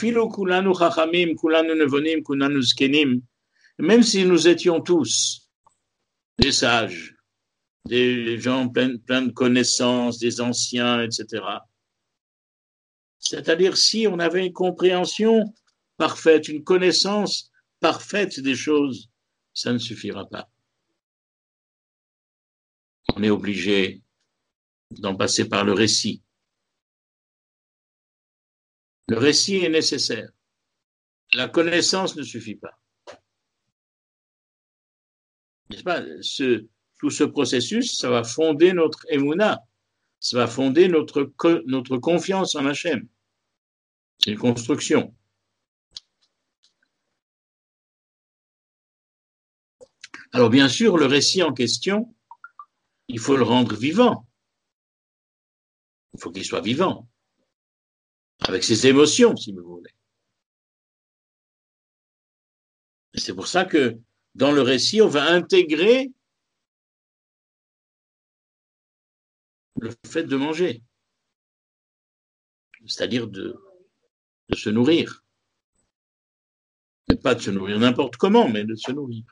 si nous étions tous des sages, des gens pleins, pleins de connaissances, des anciens, et cetera. C'est-à-dire si on avait une compréhension parfaite, une connaissance parfaite des choses, ça ne suffira pas. On est obligé d'en passer par le récit. Le récit est nécessaire. La connaissance ne suffit pas. N'est-ce pas? Ce, tout ce processus, ça va fonder notre émouna. Ça va fonder notre, notre confiance en Hachem. C'est une construction. Alors bien sûr, le récit en question, il faut le rendre vivant. Il faut qu'il soit vivant. Avec ses émotions, si vous voulez. C'est pour ça que dans le récit, on va intégrer le fait de manger, c'est-à-dire de, de se nourrir. Mais pas de se nourrir n'importe comment, mais de se nourrir.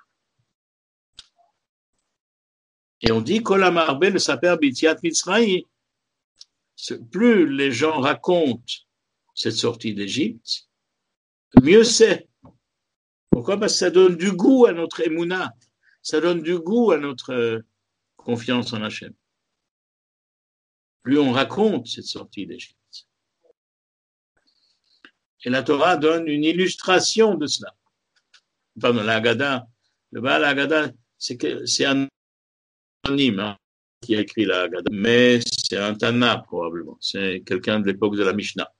Et on dit Kol Hamarbe le Saper B'Yetziat Mitzrayim. Plus les gens racontent cette sortie d'Égypte, mieux c'est. Pourquoi? Parce que ça donne du goût à notre émouna, ça donne du goût à notre confiance en Hachem. Plus on raconte cette sortie d'Égypte. Et la Torah donne une illustration de cela. Pardon, la Haggadah, le Baal Haggadah, c'est, que, c'est un anonyme hein, qui a écrit la Haggadah, mais c'est un Tana probablement, c'est quelqu'un de l'époque de la Mishnah.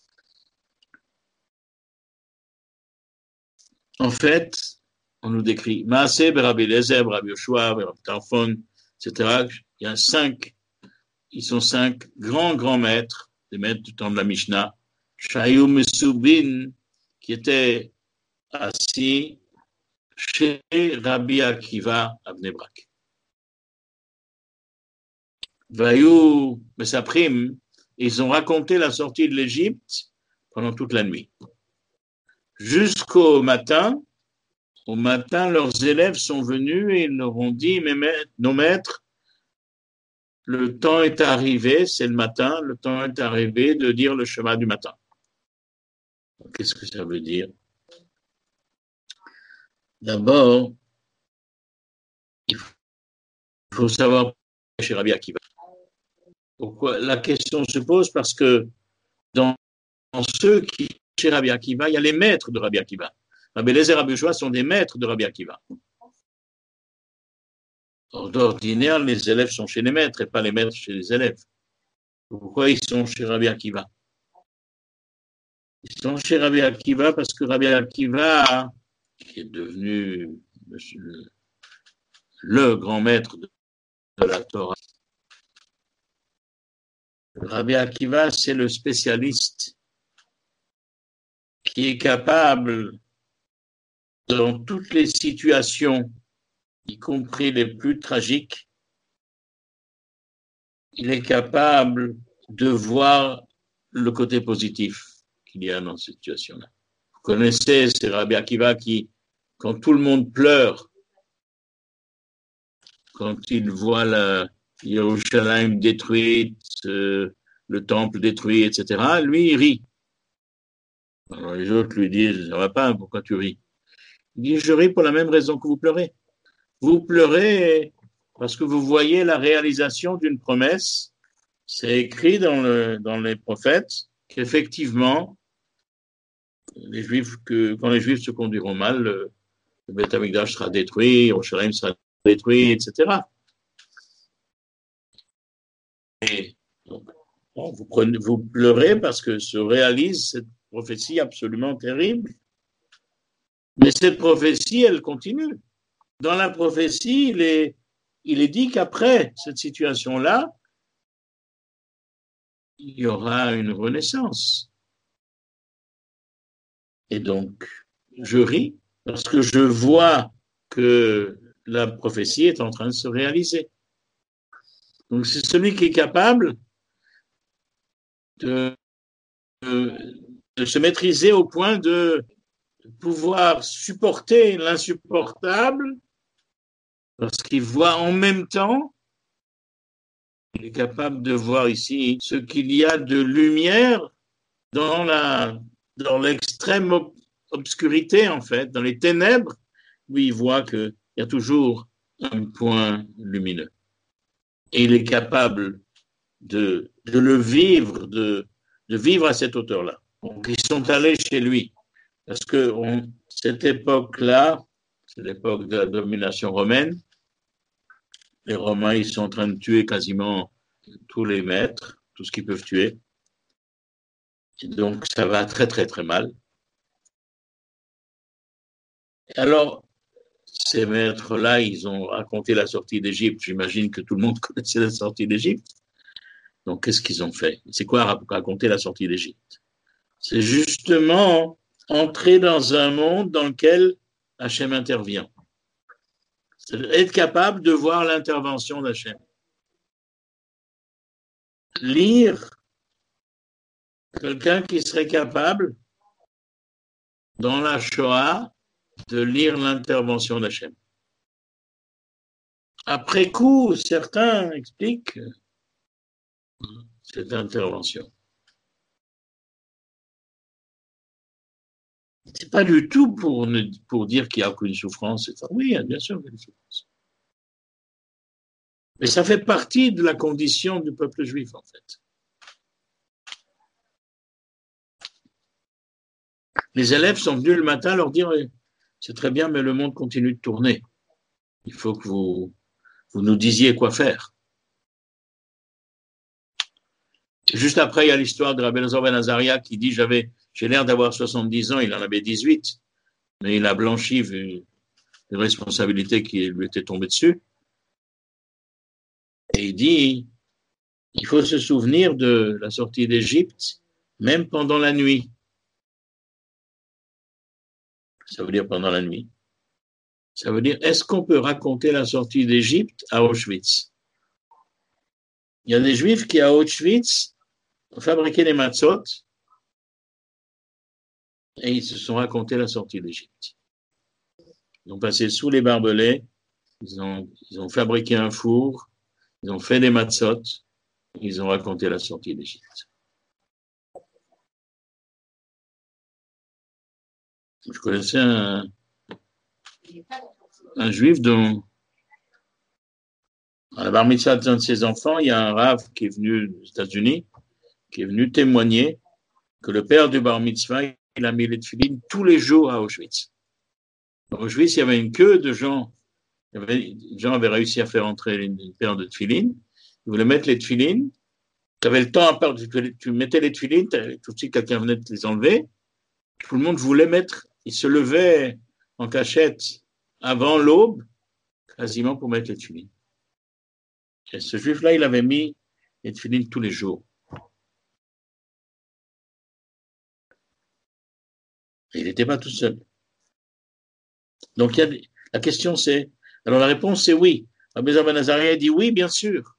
En fait, on nous décrit Maaseh, Rabbi Eliezer, Rabbi Yoshua, Rabbi Tarfon, et cetera. Il y a cinq, ils sont cinq grands, grands maîtres, des maîtres du temps de la Mishnah, Shayu Mesubin, qui était assis chez Rabbi Akiva à Bnei Brak. Vayu Mesaprim, ils ont raconté la sortie de l'Égypte pendant toute la nuit. Jusqu'au matin, au matin, leurs élèves sont venus et ils leur ont dit, mais nos maîtres, le temps est arrivé, c'est le matin, le temps est arrivé de dire le Shema du matin. Qu'est-ce que ça veut dire? D'abord, il faut savoir chez Rabbi Akiva. Pourquoi? La question se pose parce que dans, dans ceux qui chez Rabbi Akiva, il y a les maîtres de Rabbi Akiva. Rabbi Eliezer et Rabbi Yoshua sont des maîtres de Rabbi Akiva. D'ordinaire, les élèves sont chez les maîtres et pas les maîtres chez les élèves. Pourquoi ils sont chez Rabbi Akiva? Ils sont chez Rabbi Akiva parce que Rabbi Akiva, qui est devenu le, le grand maître de, de la Torah, Rabbi Akiva, c'est le spécialiste qui est capable, dans toutes les situations, y compris les plus tragiques, il est capable de voir le côté positif qu'il y a dans cette situation-là. Vous connaissez, c'est Rabbi Akiva qui, quand tout le monde pleure, quand il voit la Yerushalayim détruite, euh, le temple détruit, et cetera, lui, il rit. Alors les autres lui disent, ça va pas, pourquoi tu ris? Il dit, je ris pour la même raison que vous pleurez. Vous pleurez parce que vous voyez la réalisation d'une promesse. C'est écrit dans, le, dans les prophètes qu'effectivement, les Juifs, que, quand les Juifs se conduiront mal, le, le Beth Amikdash sera détruit, Yerushalayim sera détruit, et cetera. Et donc, bon, vous, prenez, vous pleurez parce que se réalise cette prophétie absolument terrible. Mais cette prophétie, elle continue. Dans la prophétie, il est, il est dit qu'après cette situation-là, il y aura une renaissance. Et donc, je ris parce que je vois que la prophétie est en train de se réaliser. Donc, c'est celui qui est capable de, de, de se maîtriser au point de pouvoir supporter l'insupportable parce qu'il voit en même temps, il est capable de voir ici ce qu'il y a de lumière dans, la, dans l'extrême ob- obscurité, en fait, dans les ténèbres, où il voit qu'il y a toujours un point lumineux. Et il est capable de, de le vivre, de, de vivre à cette hauteur-là. Donc, ils sont allés chez lui. Parce que on, cette époque-là, c'est l'époque de la domination romaine, les Romains, ils sont en train de tuer quasiment tous les maîtres, tout ce qu'ils peuvent tuer. Et donc, ça va très, très, très mal. Alors, ces maîtres-là, ils ont raconté la sortie d'Égypte. J'imagine que tout le monde connaissait la sortie d'Égypte. Donc, qu'est-ce qu'ils ont fait? C'est quoi raconter la sortie d'Égypte? C'est justement entrer dans un monde dans lequel Hachem intervient. C'est-à-dire être capable de voir l'intervention d'Hachem. Lire quelqu'un qui serait capable, dans la Shoah, de lire l'intervention d'Hachem. Après coup, certains expliquent cette intervention. Ce n'est pas du tout pour, ne, pour dire qu'il n'y a aucune souffrance. Oui, bien sûr qu'il y a des souffrances. Mais ça fait partie de la condition du peuple juif, en fait. Les élèves sont venus le matin leur dire « C'est très bien, mais le monde continue de tourner. Il faut que vous, vous nous disiez quoi faire. » Juste après, il y a l'histoire de Rabbi Elazar ben Azaria qui dit j'avais, j'ai l'air d'avoir soixante-dix ans, il en avait dix-huit, mais il a blanchi vu les responsabilités qui lui étaient tombées dessus. Et il dit il faut se souvenir de la sortie d'Égypte, même pendant la nuit. Ça veut dire pendant la nuit. Ça veut dire, est-ce qu'on peut raconter la sortie d'Égypte à Auschwitz? Il y a des Juifs qui, à Auschwitz, ont fabriqué des matzot et ils se sont racontés la sortie d'Égypte. Ils ont passé sous les barbelés, ils ont, ils ont fabriqué un four, ils ont fait des matzot, ils ont raconté la sortie d'Égypte. Je connaissais un, un Juif dont, à la bar mitzvah d'un de ses enfants, il y a un rav qui est venu aux États-Unis, qui est venu témoigner que le père du bar mitzvah, il a mis les tefilines tous les jours à Auschwitz. À Auschwitz, il y avait une queue de gens. Il y avait, les gens avaient réussi à faire entrer une paire de tefilines. Ils voulaient mettre les tefilines. Tu avais le temps à part, tu, tu mettais les tefilines, tout de suite quelqu'un venait de les enlever. Tout le monde voulait mettre, il se levait en cachette avant l'aube, quasiment pour mettre les tefilines. Et ce juif-là, il avait mis les tefilines tous les jours. Et il n'était pas tout seul. Donc, il y a, la question c'est, alors la réponse c'est oui. Rabbi Elazar ben Azaria dit oui, bien sûr.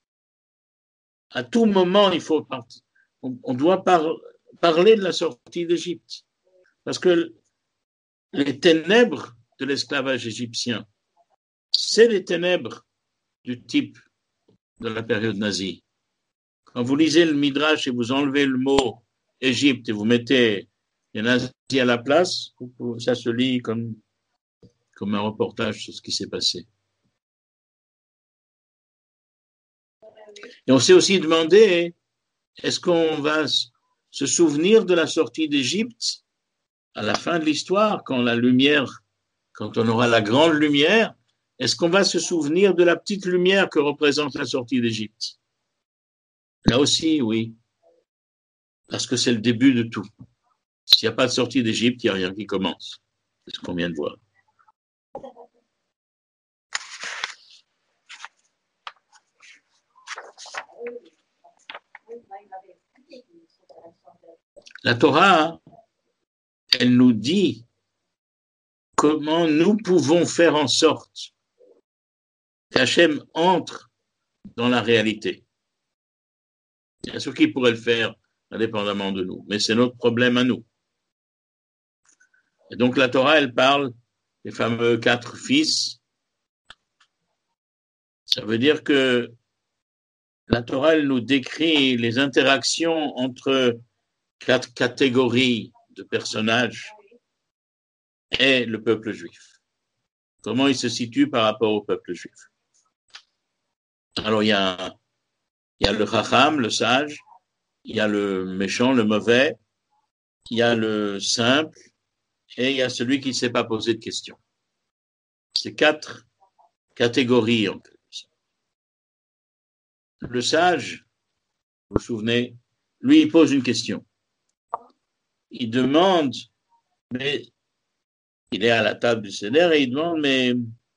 À tout moment, il faut, on, on doit par, parler de la sortie d'Égypte. Parce que les ténèbres de l'esclavage égyptien, c'est les ténèbres du type de la période nazie. Quand vous lisez le Midrash et vous enlevez le mot Égypte et vous mettez les nazis à la place, ça se lit comme, comme un reportage sur ce qui s'est passé. Et on s'est aussi demandé, est-ce qu'on va se souvenir de la sortie d'Égypte à la fin de l'histoire, quand la lumière, quand on aura la grande lumière, est-ce qu'on va se souvenir de la petite lumière que représente la sortie d'Égypte? Là aussi, oui. Parce que c'est le début de tout. S'il n'y a pas de sortie d'Égypte, il n'y a rien qui commence. C'est ce qu'on vient de voir. La Torah, elle nous dit comment nous pouvons faire en sorte qu'Hachem entre dans la réalité. Bien sûr qu'il pourrait le faire indépendamment de nous, mais c'est notre problème à nous. Et donc la Torah, elle parle des fameux quatre fils. Ça veut dire que la Torah, elle nous décrit les interactions entre quatre catégories de personnages et le peuple juif. Comment il se situe par rapport au peuple juif. Alors il y a, il y a le chacham, le sage, il y a le méchant, le mauvais, il y a le simple et il y a celui qui ne s'est pas posé de questions. C'est quatre catégories en quelque sorte. Le sage, vous vous souvenez, lui, il pose une question. Il demande, mais il est à la table du Seder et il demande, mais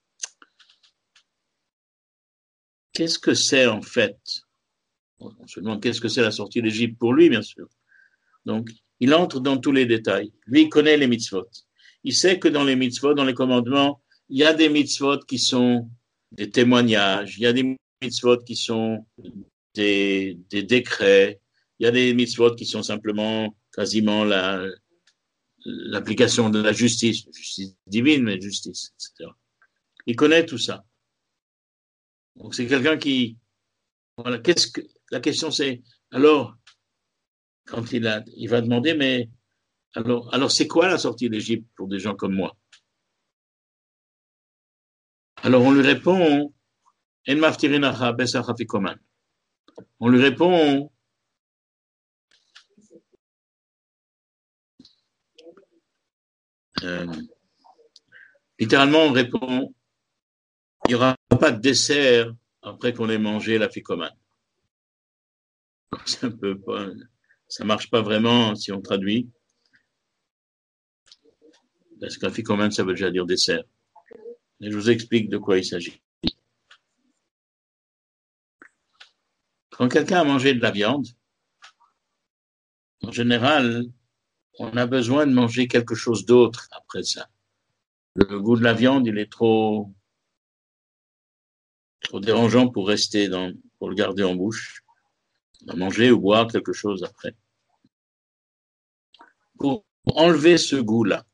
qu'est-ce que c'est en fait? On se demande qu'est-ce que c'est la sortie d'Égypte pour lui, bien sûr. Donc, il entre dans tous les détails. Lui, il connaît les mitzvot. il sait que dans les mitzvot, dans les commandements, il y a des mitzvot qui sont des témoignages, il y a des mitzvot qui sont des, des décrets, il y a des mitzvot qui sont simplement quasiment la, l'application de la justice, justice divine, mais justice, et cetera. Il connaît tout ça. Donc c'est quelqu'un qui, voilà, qu'est-ce que, la question c'est, alors, quand il a, il va demander, mais alors, alors c'est quoi la sortie d'Égypte pour des gens comme moi? Alors on lui répond, En maftirinacha besach afikoman. On lui répond, euh, littéralement on répond, il n'y aura pas de dessert après qu'on ait mangé la ficomane. C'est un peu pas, ça marche pas vraiment si on traduit, parce qu'un ficomane ça veut déjà dire dessert. Et je vous explique de quoi il s'agit. Quand quelqu'un a mangé de la viande, en général, on a besoin de manger quelque chose d'autre après ça. Le goût de la viande, il est trop, trop dérangeant pour rester dans, pour le garder en bouche. On va manger ou boire quelque chose après. Pour enlever ce goût-là,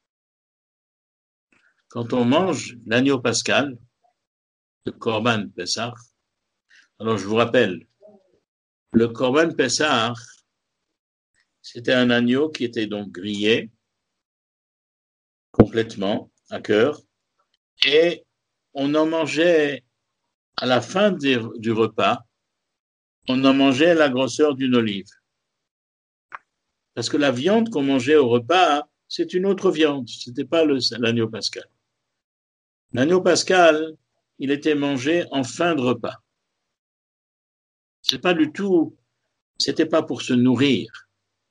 quand on mange l'agneau pascal, le Korban Pessah, alors je vous rappelle, le Korban Pessah, c'était un agneau qui était donc grillé complètement à cœur et on en mangeait à la fin des, du repas, on en mangeait la grosseur d'une olive. Parce que la viande qu'on mangeait au repas, c'est une autre viande, ce n'était pas le, l'agneau pascal. L'agneau pascal, il était mangé en fin de repas. C'est pas du tout, c'était pas pour se nourrir.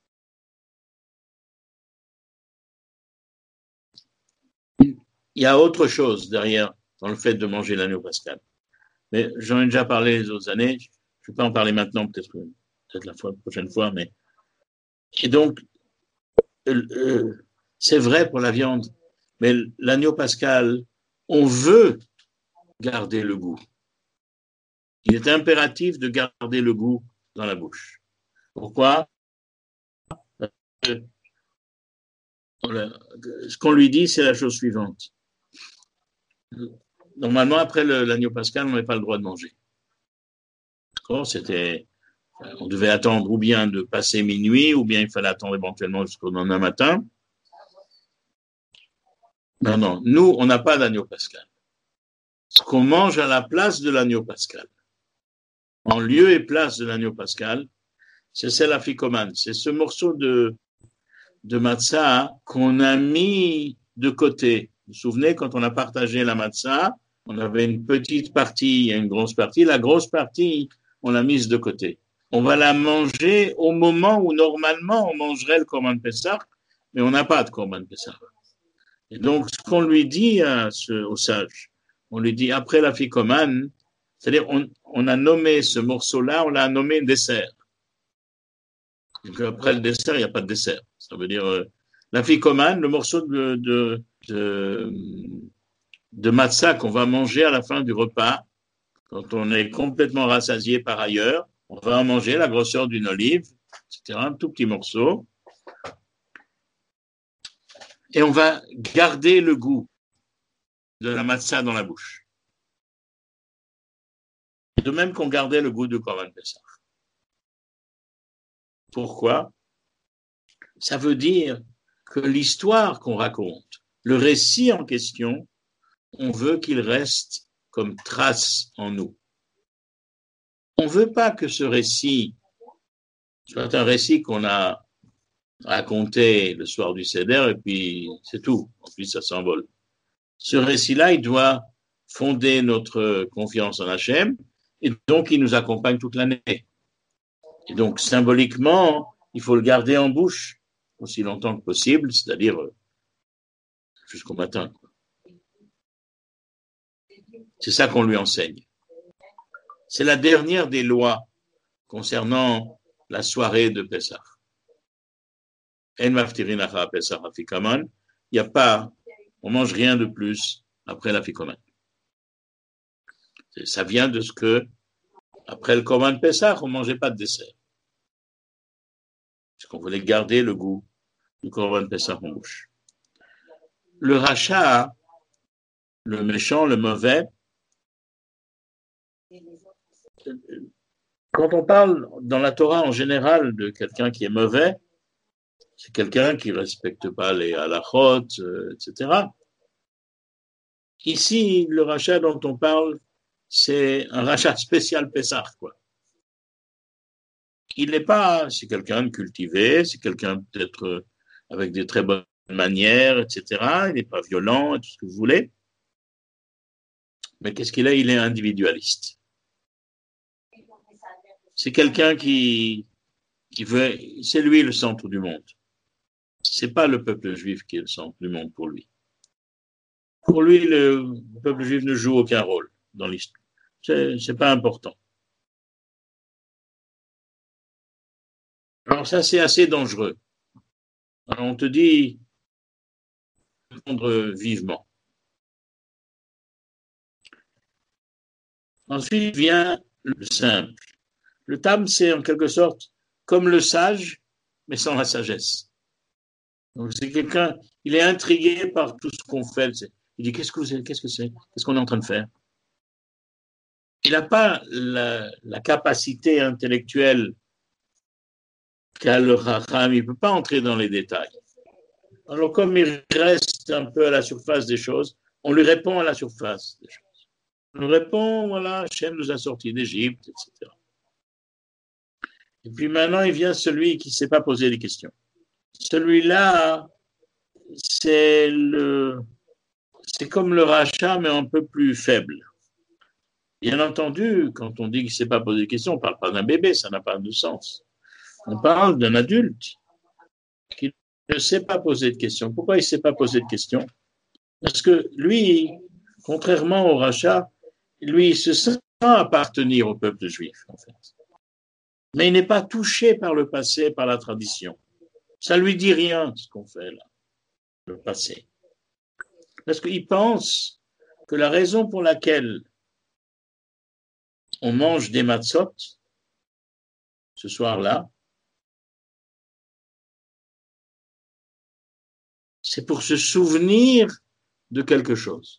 Il y a autre chose derrière dans le fait de manger l'agneau pascal. Mais j'en ai déjà parlé les autres années. Je ne vais pas en parler maintenant, peut-être, peut-être la, fois, la prochaine fois. Mais et donc, euh, c'est vrai pour la viande, mais l'agneau pascal, on veut garder le goût. Il est impératif de garder le goût dans la bouche. Pourquoi? Ce qu'on lui dit, c'est la chose suivante. Normalement, après le, l'agneau pascal, on n'avait pas le droit de manger. D'accord? C'était, on devait attendre ou bien de passer minuit, ou bien il fallait attendre éventuellement jusqu'au lendemain matin. Non, non, nous, on n'a pas d'agneau pascal. Ce qu'on mange à la place de l'agneau pascal, en lieu et place de l'agneau pascal, c'est celle afikoman. C'est ce morceau de, de matzah qu'on a mis de côté. Vous vous souvenez, quand on a partagé la matzah, on avait une petite partie et une grosse partie. La grosse partie, on l'a mise de côté. On va la manger au moment où normalement on mangerait le Korban Pessah, mais on n'a pas de Korban Pessah. Et donc, ce qu'on lui dit à ce, au sage, on lui dit après la ficomane, c'est-à-dire on, on a nommé ce morceau-là, on l'a nommé dessert. Donc après le dessert, il n'y a pas de dessert. Ça veut dire euh, la ficomane, le morceau de, de, de, de matzah qu'on va manger à la fin du repas, quand on est complètement rassasié par ailleurs, on va en manger la grosseur d'une olive, et cetera, un tout petit morceau. Et on va garder le goût de la matzah dans la bouche. De même qu'on gardait le goût du Korban Pessah. Pourquoi? Ça veut dire que l'histoire qu'on raconte, le récit en question, on veut qu'il reste comme trace en nous. On ne veut pas que ce récit soit un récit qu'on a raconté le soir du Seder et puis c'est tout. Ensuite, ça s'envole. Ce récit-là, il doit fonder notre confiance en Hachem et donc il nous accompagne toute l'année. Et donc, symboliquement, il faut le garder en bouche aussi longtemps que possible, c'est-à-dire jusqu'au matin. C'est ça qu'on lui enseigne. C'est la dernière des lois concernant la soirée de Pessah. En maftirinacha Pessah afikaman, il n'y a pas, on mange rien de plus après la Ficomène. Ça vient de ce que, après le Corban Pessah, on ne mangeait pas de dessert. Parce qu'on voulait garder le goût du Corban Pessah en bouche. Le rachat, le méchant, le mauvais, quand on parle dans la Torah en général de quelqu'un qui est mauvais, c'est quelqu'un qui ne respecte pas les halachot, euh, et cetera. Ici, le rachat dont on parle, c'est un rachat spécial Pessah, quoi. Il n'est pas, c'est quelqu'un de cultivé, c'est quelqu'un peut-être avec des très bonnes manières, et cetera. Il n'est pas violent, tout ce que vous voulez. Mais qu'est-ce qu'il est? Il est individualiste. C'est quelqu'un qui, qui veut, c'est lui le centre du monde. C'est pas le peuple juif qui est le centre du monde pour lui. Pour lui, le peuple juif ne joue aucun rôle dans l'histoire. C'est, c'est pas important. Alors ça, c'est assez dangereux. Alors on te dit, répondre vivement. Ensuite vient le simple. Le tam, c'est en quelque sorte comme le sage, mais sans la sagesse. Donc c'est quelqu'un, il est intrigué par tout ce qu'on fait. Il dit, qu'est-ce que c'est, qu'est-ce que c'est, qu'est-ce qu'on est en train de faire? Il n'a pas la, la capacité intellectuelle qu'a le Racham, il ne peut pas entrer dans les détails. Alors comme il reste un peu à la surface des choses, on lui répond à la surface des choses. On lui répond, voilà, Hachem nous a sortis d'Égypte, et cetera. Et puis maintenant, il vient celui qui ne sait pas poser des questions. Celui-là, c'est le, c'est comme le rachat, mais un peu plus faible. Bien entendu, quand on dit qu'il ne sait pas poser des questions, on ne parle pas d'un bébé, ça n'a pas de sens. On parle d'un adulte qui ne sait pas poser de questions. Pourquoi il ne sait pas poser de questions? Parce que lui, contrairement au rachat, lui, il se sent appartenir au peuple juif, en fait. Mais il n'est pas touché par le passé, par la tradition. Ça ne lui dit rien, ce qu'on fait là, le passé. Parce qu'il pense que la raison pour laquelle on mange des matzot ce soir-là, c'est pour se souvenir de quelque chose.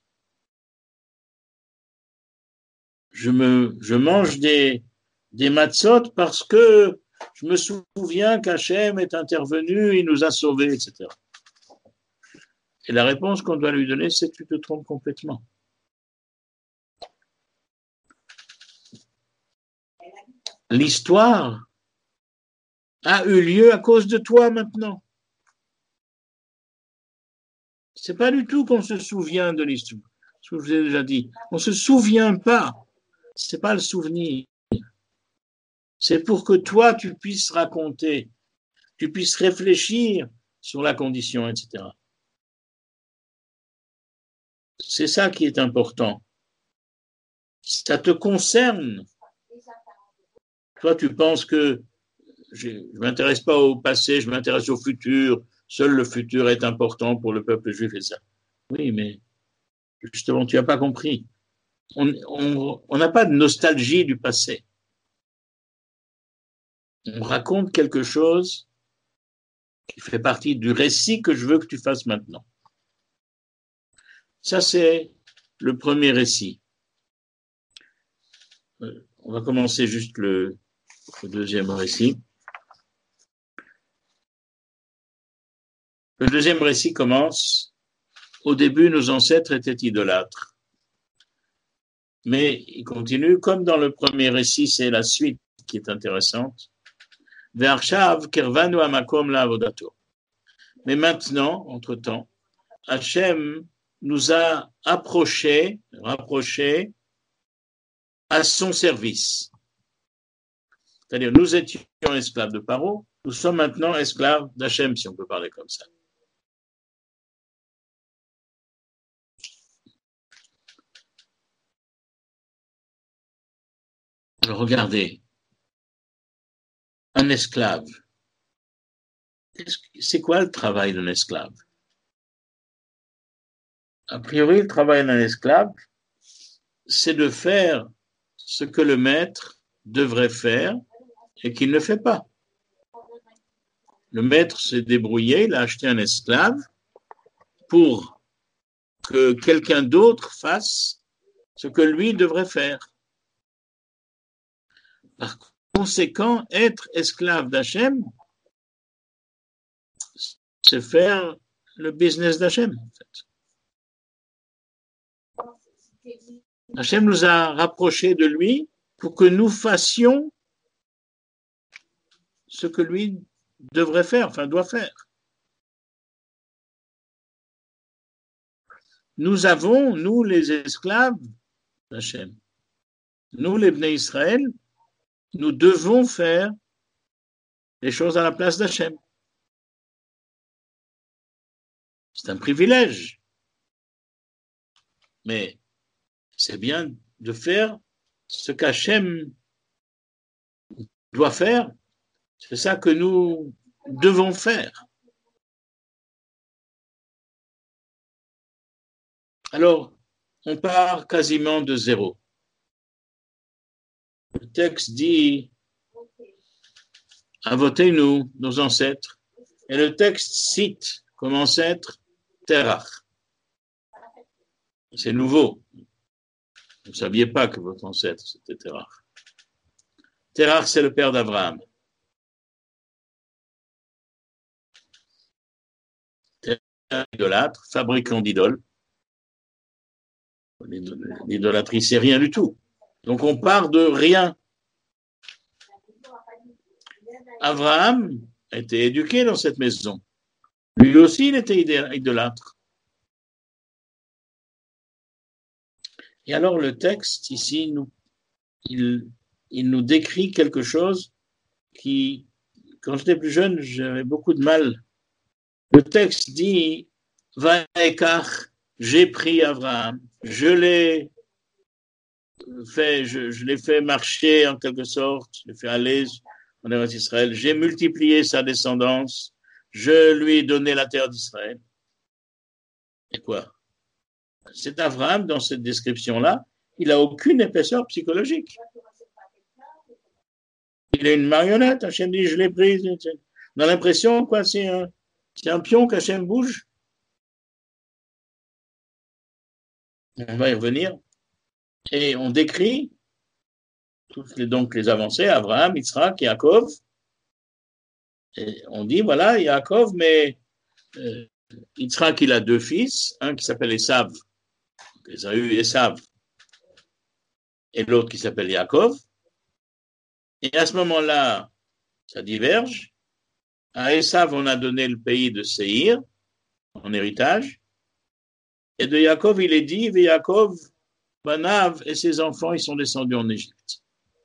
Je, me, je mange des, des matzot parce que je me souviens qu'Hachem est intervenu, il nous a sauvés, et cetera. Et la réponse qu'on doit lui donner, c'est que tu te trompes complètement. L'histoire a eu lieu à cause de toi maintenant. C'est pas du tout qu'on se souvient de l'histoire. Ce que je vous ai déjà dit. On se souvient pas. C'est pas le souvenir. C'est pour que toi, tu puisses raconter, tu puisses réfléchir sur la condition, et cetera. C'est ça qui est important. Ça te concerne. Toi, tu penses que je ne m'intéresse pas au passé, je m'intéresse au futur. Seul le futur est important pour le peuple juif et ça. Oui, mais justement, tu n'as pas compris. On n'a pas de nostalgie du passé. On raconte quelque chose qui fait partie du récit que je veux que tu fasses maintenant. Ça, c'est le premier récit. On va commencer juste le, le deuxième récit. Le deuxième récit commence. Au début, nos ancêtres étaient idolâtres. Mais il continue, comme dans le premier récit, c'est la suite qui est intéressante. Ve'arshav kervanu hamakom la'avodato. Mais maintenant, entre-temps, Hachem nous a approchés, rapprochés à son service. C'est-à-dire, nous étions esclaves de Paro, nous sommes maintenant esclaves d'Hachem, si on peut parler comme ça. Alors, regardez, un esclave, c'est quoi le travail d'un esclave? A priori, le travail d'un esclave, c'est de faire ce que le maître devrait faire et qu'il ne fait pas. Le maître s'est débrouillé, il a acheté un esclave pour que quelqu'un d'autre fasse ce que lui devrait faire. Par conséquent, être esclave d'Hachem, c'est faire le business d'Hachem, en fait. Hachem nous a rapprochés de lui pour que nous fassions ce que lui devrait faire, enfin doit faire. Nous avons, nous les esclaves d'Hachem, nous les Bnei Israël, nous devons faire les choses à la place d'Hachem. C'est un privilège. Mais c'est bien de faire ce qu'Hachem doit faire. C'est ça que nous devons faire. Alors, on part quasiment de zéro. Le texte dit « Avotez-nous, nos ancêtres ». Et le texte cite comme ancêtre Terach. C'est nouveau. Vous ne saviez pas que votre ancêtre, c'était Terach. Terach, c'est le père d'Abraham. Terach, idolâtre, fabricant d'idoles. L'idolâtrie, c'est rien du tout. Donc, on part de rien. Abraham a été éduqué dans cette maison. Lui aussi, il était idolâtre. Et alors, le texte, ici, nous, il, il nous décrit quelque chose qui, quand j'étais plus jeune, j'avais beaucoup de mal. Le texte dit « Vaekach » j'ai pris Abraham, je l'ai fait, je, je l'ai fait marcher en quelque sorte, je l'ai fait aller en terre d'Israël, j'ai multiplié sa descendance, je lui ai donné la terre d'Israël. Et quoi? C'est Abraham, dans cette description-là, il n'a aucune épaisseur psychologique. Il est une marionnette, Hachem dit, je l'ai prise. On a l'impression, quoi, c'est un, c'est un pion qu'Hachem bouge. On va y revenir. Et on décrit toutes les, donc les avancées, Abraham, Yitzhak, Yaakov. Et on dit, voilà, Yaakov, mais euh, Yitzhak, il a deux fils, un qui s'appelle Esav, Esaü et Esav, et l'autre qui s'appelle Yaakov. Et à ce moment-là, ça diverge. À Esav, on a donné le pays de Séhir en héritage. Et de Yaakov, il est dit, Yaakov, Banav et ses enfants, ils sont descendus en Égypte.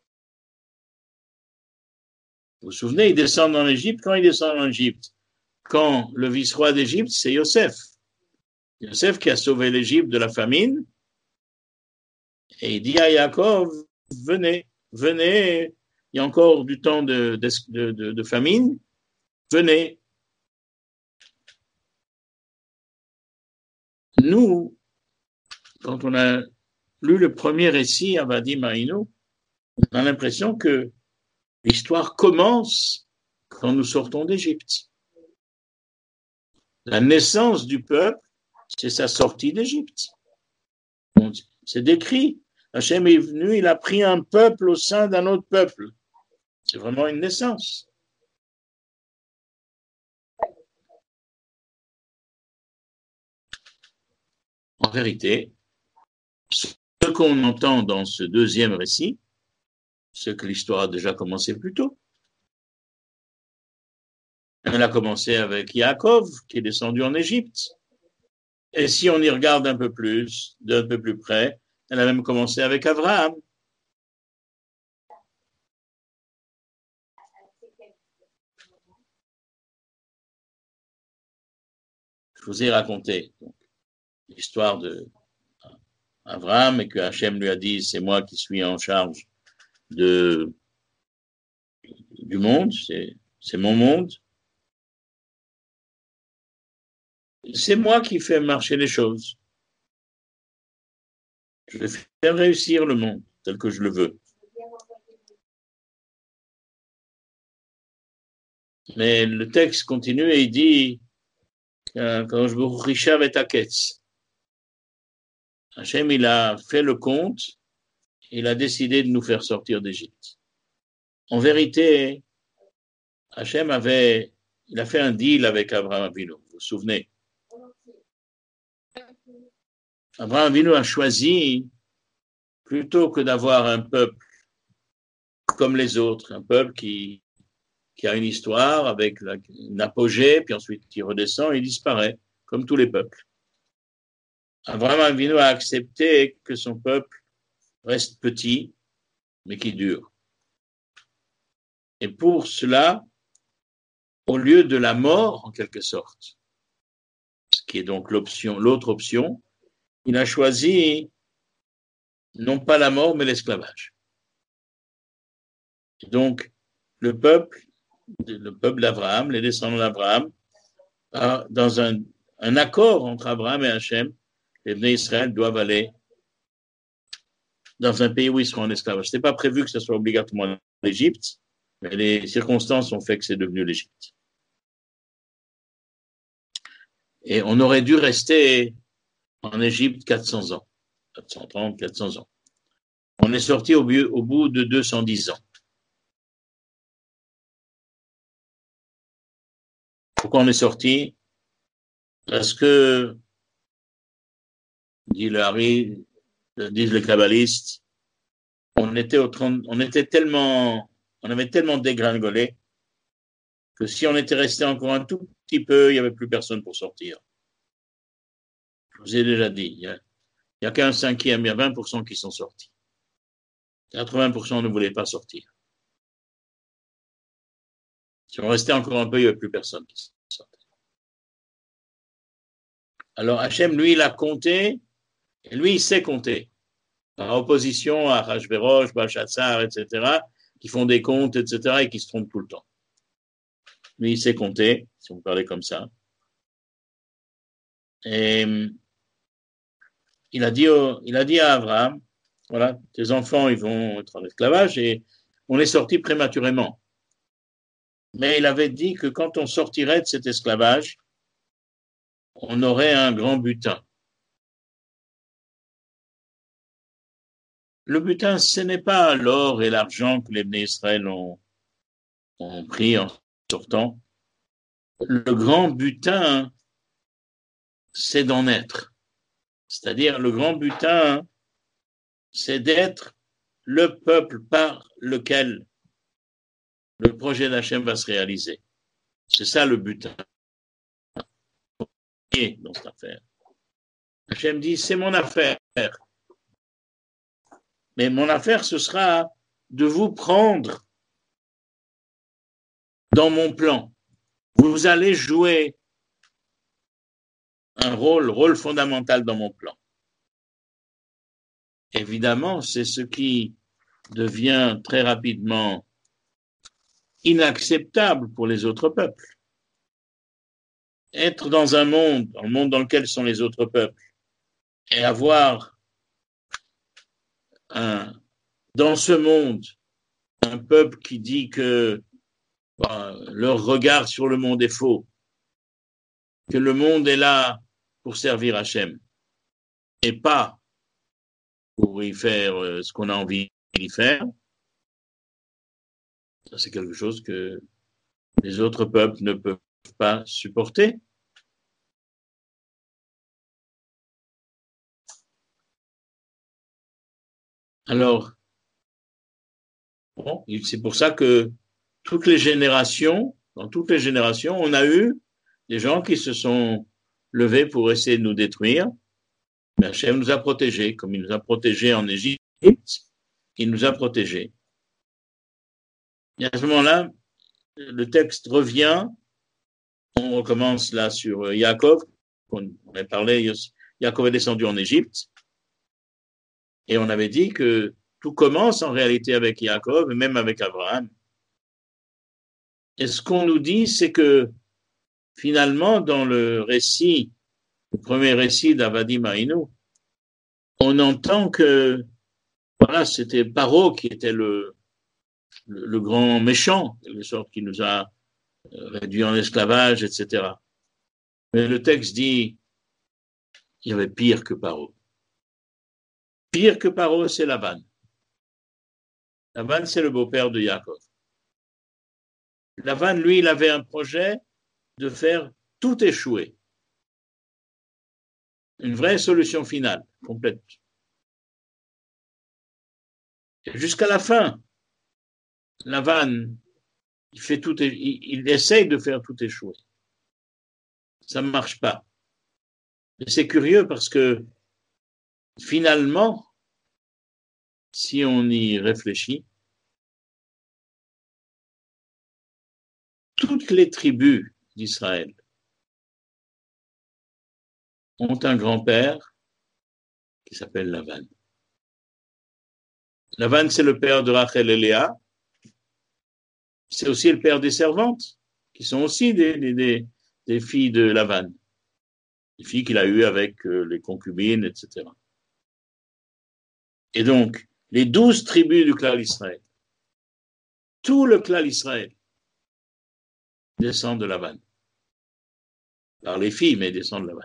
Vous vous souvenez, ils descendent en Égypte. Quand ils descendent en Égypte, quand le vice-roi d'Égypte, c'est Yosef. Yosef qui a sauvé l'Égypte de la famine. Et il dit à Yaakov, venez, venez, il y a encore du temps de, de, de, de famine, venez. Nous, quand on a lu le premier récit à Vadi Marino, on a l'impression que l'histoire commence quand nous sortons d'Égypte. La naissance du peuple, c'est sa sortie d'Égypte. C'est décrit. Hachem est venu, il a pris un peuple au sein d'un autre peuple. C'est vraiment une naissance. En vérité, ce qu'on entend dans ce deuxième récit, c'est que l'histoire a déjà commencé plus tôt. Elle a commencé avec Yaakov, qui est descendu en Égypte. Et si on y regarde un peu plus, d'un peu plus près, elle a même commencé avec Abraham. Je vous ai raconté donc, l'histoire de Abraham et que Hachem lui a dit, c'est moi qui suis en charge de, du monde, c'est, c'est mon monde. C'est moi qui fais marcher les choses. Je vais faire réussir le monde tel que je le veux. Mais le texte continue et il dit quand je vous richave et Aketz. Hachem, il a fait le compte, il a décidé de nous faire sortir d'Égypte. En vérité, Hachem avait, il a fait un deal avec Abraham Avinu, vous vous souvenez? Abraham Avinu a choisi, plutôt que d'avoir un peuple comme les autres, un peuple qui, qui a une histoire avec la, une apogée, puis ensuite qui redescend et disparaît, comme tous les peuples. Abraham Avinu a accepté que son peuple reste petit, mais qui dure. Et pour cela, au lieu de la mort, en quelque sorte, ce qui est donc l'option, l'autre option, il a choisi non pas la mort, mais l'esclavage. Et donc, le peuple, le peuple d'Abraham, les descendants d'Abraham, dans un, un accord entre Abraham et Hachem, les Bnei Israël doivent aller dans un pays où ils seront en esclavage. Ce n'est pas prévu que ce soit obligatoirement l'Égypte, mais les circonstances ont fait que c'est devenu l'Égypte. Et on aurait dû rester en Égypte quatre cents ans, quatre cent trente, quatre cents ans. On est sorti au, au bout de deux cent dix ans. Pourquoi on est sorti? Parce que, dit le Hari, disent les kabbalistes, on était, au trente, on était tellement, on avait tellement dégringolé que si on était resté encore un tout petit peu, il n'y avait plus personne pour sortir. Je vous ai déjà dit, il n'y a, a qu'un cinquième, il y a vingt pour cent qui sont sortis. quatre-vingts pour cent ne voulaient pas sortir. Si on restait encore un peu, il n'y avait plus personne qui sortait. Alors Hachem, lui, il a compté, et lui, il sait compter. Par opposition à Hachvérosh, Belshazzar, et cetera, qui font des comptes, et cetera, et qui se trompent tout le temps. Lui, il sait compter, si on parlait comme ça. Et il a dit, il a dit à Abraham, voilà, tes enfants, ils vont être en esclavage, et on est sorti prématurément. Mais il avait dit que quand on sortirait de cet esclavage, on aurait un grand butin. Le butin, ce n'est pas l'or et l'argent que les Bnei Israël ont, ont pris en sortant. Le grand butin, c'est d'en être. C'est-à-dire, le grand butin, c'est d'être le peuple par lequel le projet d'Hachem va se réaliser. C'est ça le butin dans cette affaire. Hachem dit, c'est mon affaire. Mais mon affaire, ce sera de vous prendre dans mon plan. Vous allez jouer un rôle, rôle fondamental dans mon plan. Évidemment, c'est ce qui devient très rapidement inacceptable pour les autres peuples. Être dans un monde, dans le monde dans lequel sont les autres peuples, et avoir un, dans ce monde un peuple qui dit que ben, leur regard sur le monde est faux, que le monde est là pour servir Hachem et pas pour y faire ce qu'on a envie d'y faire. Ça, c'est quelque chose que les autres peuples ne peuvent pas supporter. Alors, bon, c'est pour ça que toutes les générations, dans toutes les générations, on a eu des gens qui se sont levés pour essayer de nous détruire. Mais Hachem nous a protégés, comme il nous a protégés en Égypte, il nous a protégés. Et à ce moment-là, le texte revient, on recommence là sur Yaakov, on avait parlé, Yaakov est descendu en Égypte, et on avait dit que tout commence en réalité avec Yaakov, et même avec Abraham. Et ce qu'on nous dit, c'est que finalement, dans le récit, le premier récit d'Avadim Haïnu, on entend que voilà, c'était Paro qui était le, le, le grand méchant, de quelque sorte, qui nous a réduits en esclavage, et cetera. Mais le texte dit qu'il y avait pire que Paro. Pire que Paro, c'est Laban. Laban, c'est le beau-père de Yaakov. Laban, lui, il avait un projet de faire tout échouer. Une vraie solution finale, complète. Et jusqu'à la fin, Laban, il, fait tout, il, il essaye de faire tout échouer. Ça ne marche pas. Et c'est curieux parce que finalement, si on y réfléchit, toutes les tribus d'Israël ont un grand-père qui s'appelle Laban. Laban, c'est le père de Rachel et Léa. C'est aussi le père des servantes, qui sont aussi des, des, des filles de Laban. Des filles qu'il a eues avec les concubines, et cetera. Et donc, les douze tribus du clan d'Israël, tout le clan d'Israël descend de Laban. Par les filles, mais descend de Laban.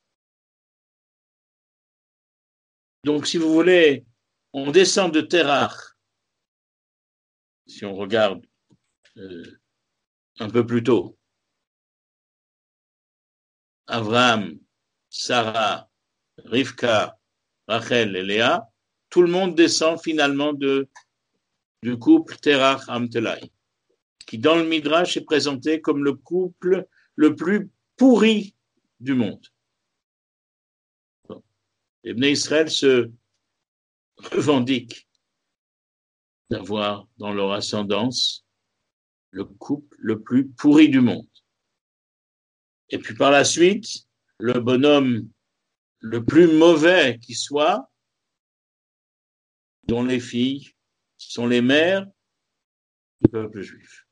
Donc, si vous voulez, on descend de Terach. Si on regarde euh, un peu plus tôt, Abraham, Sarah, Rivka, Rachel et Léa, tout le monde descend finalement de, du couple Terach-Amtelai, qui dans le Midrash est présenté comme le couple le plus pourri du monde. Bon. Les Bnei Israël se revendiquent d'avoir dans leur ascendance le couple le plus pourri du monde. Et puis par la suite, le bonhomme le plus mauvais qui soit, dont les filles sont les mères du peuple juif.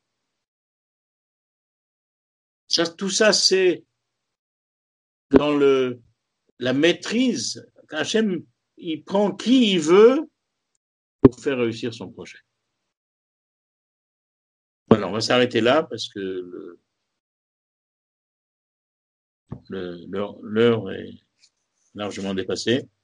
Ça, tout ça, c'est dans le, la maîtrise. Hachem, il prend qui il veut pour faire réussir son projet. Voilà, on va s'arrêter là parce que le, le, l'heure, l'heure est largement dépassée.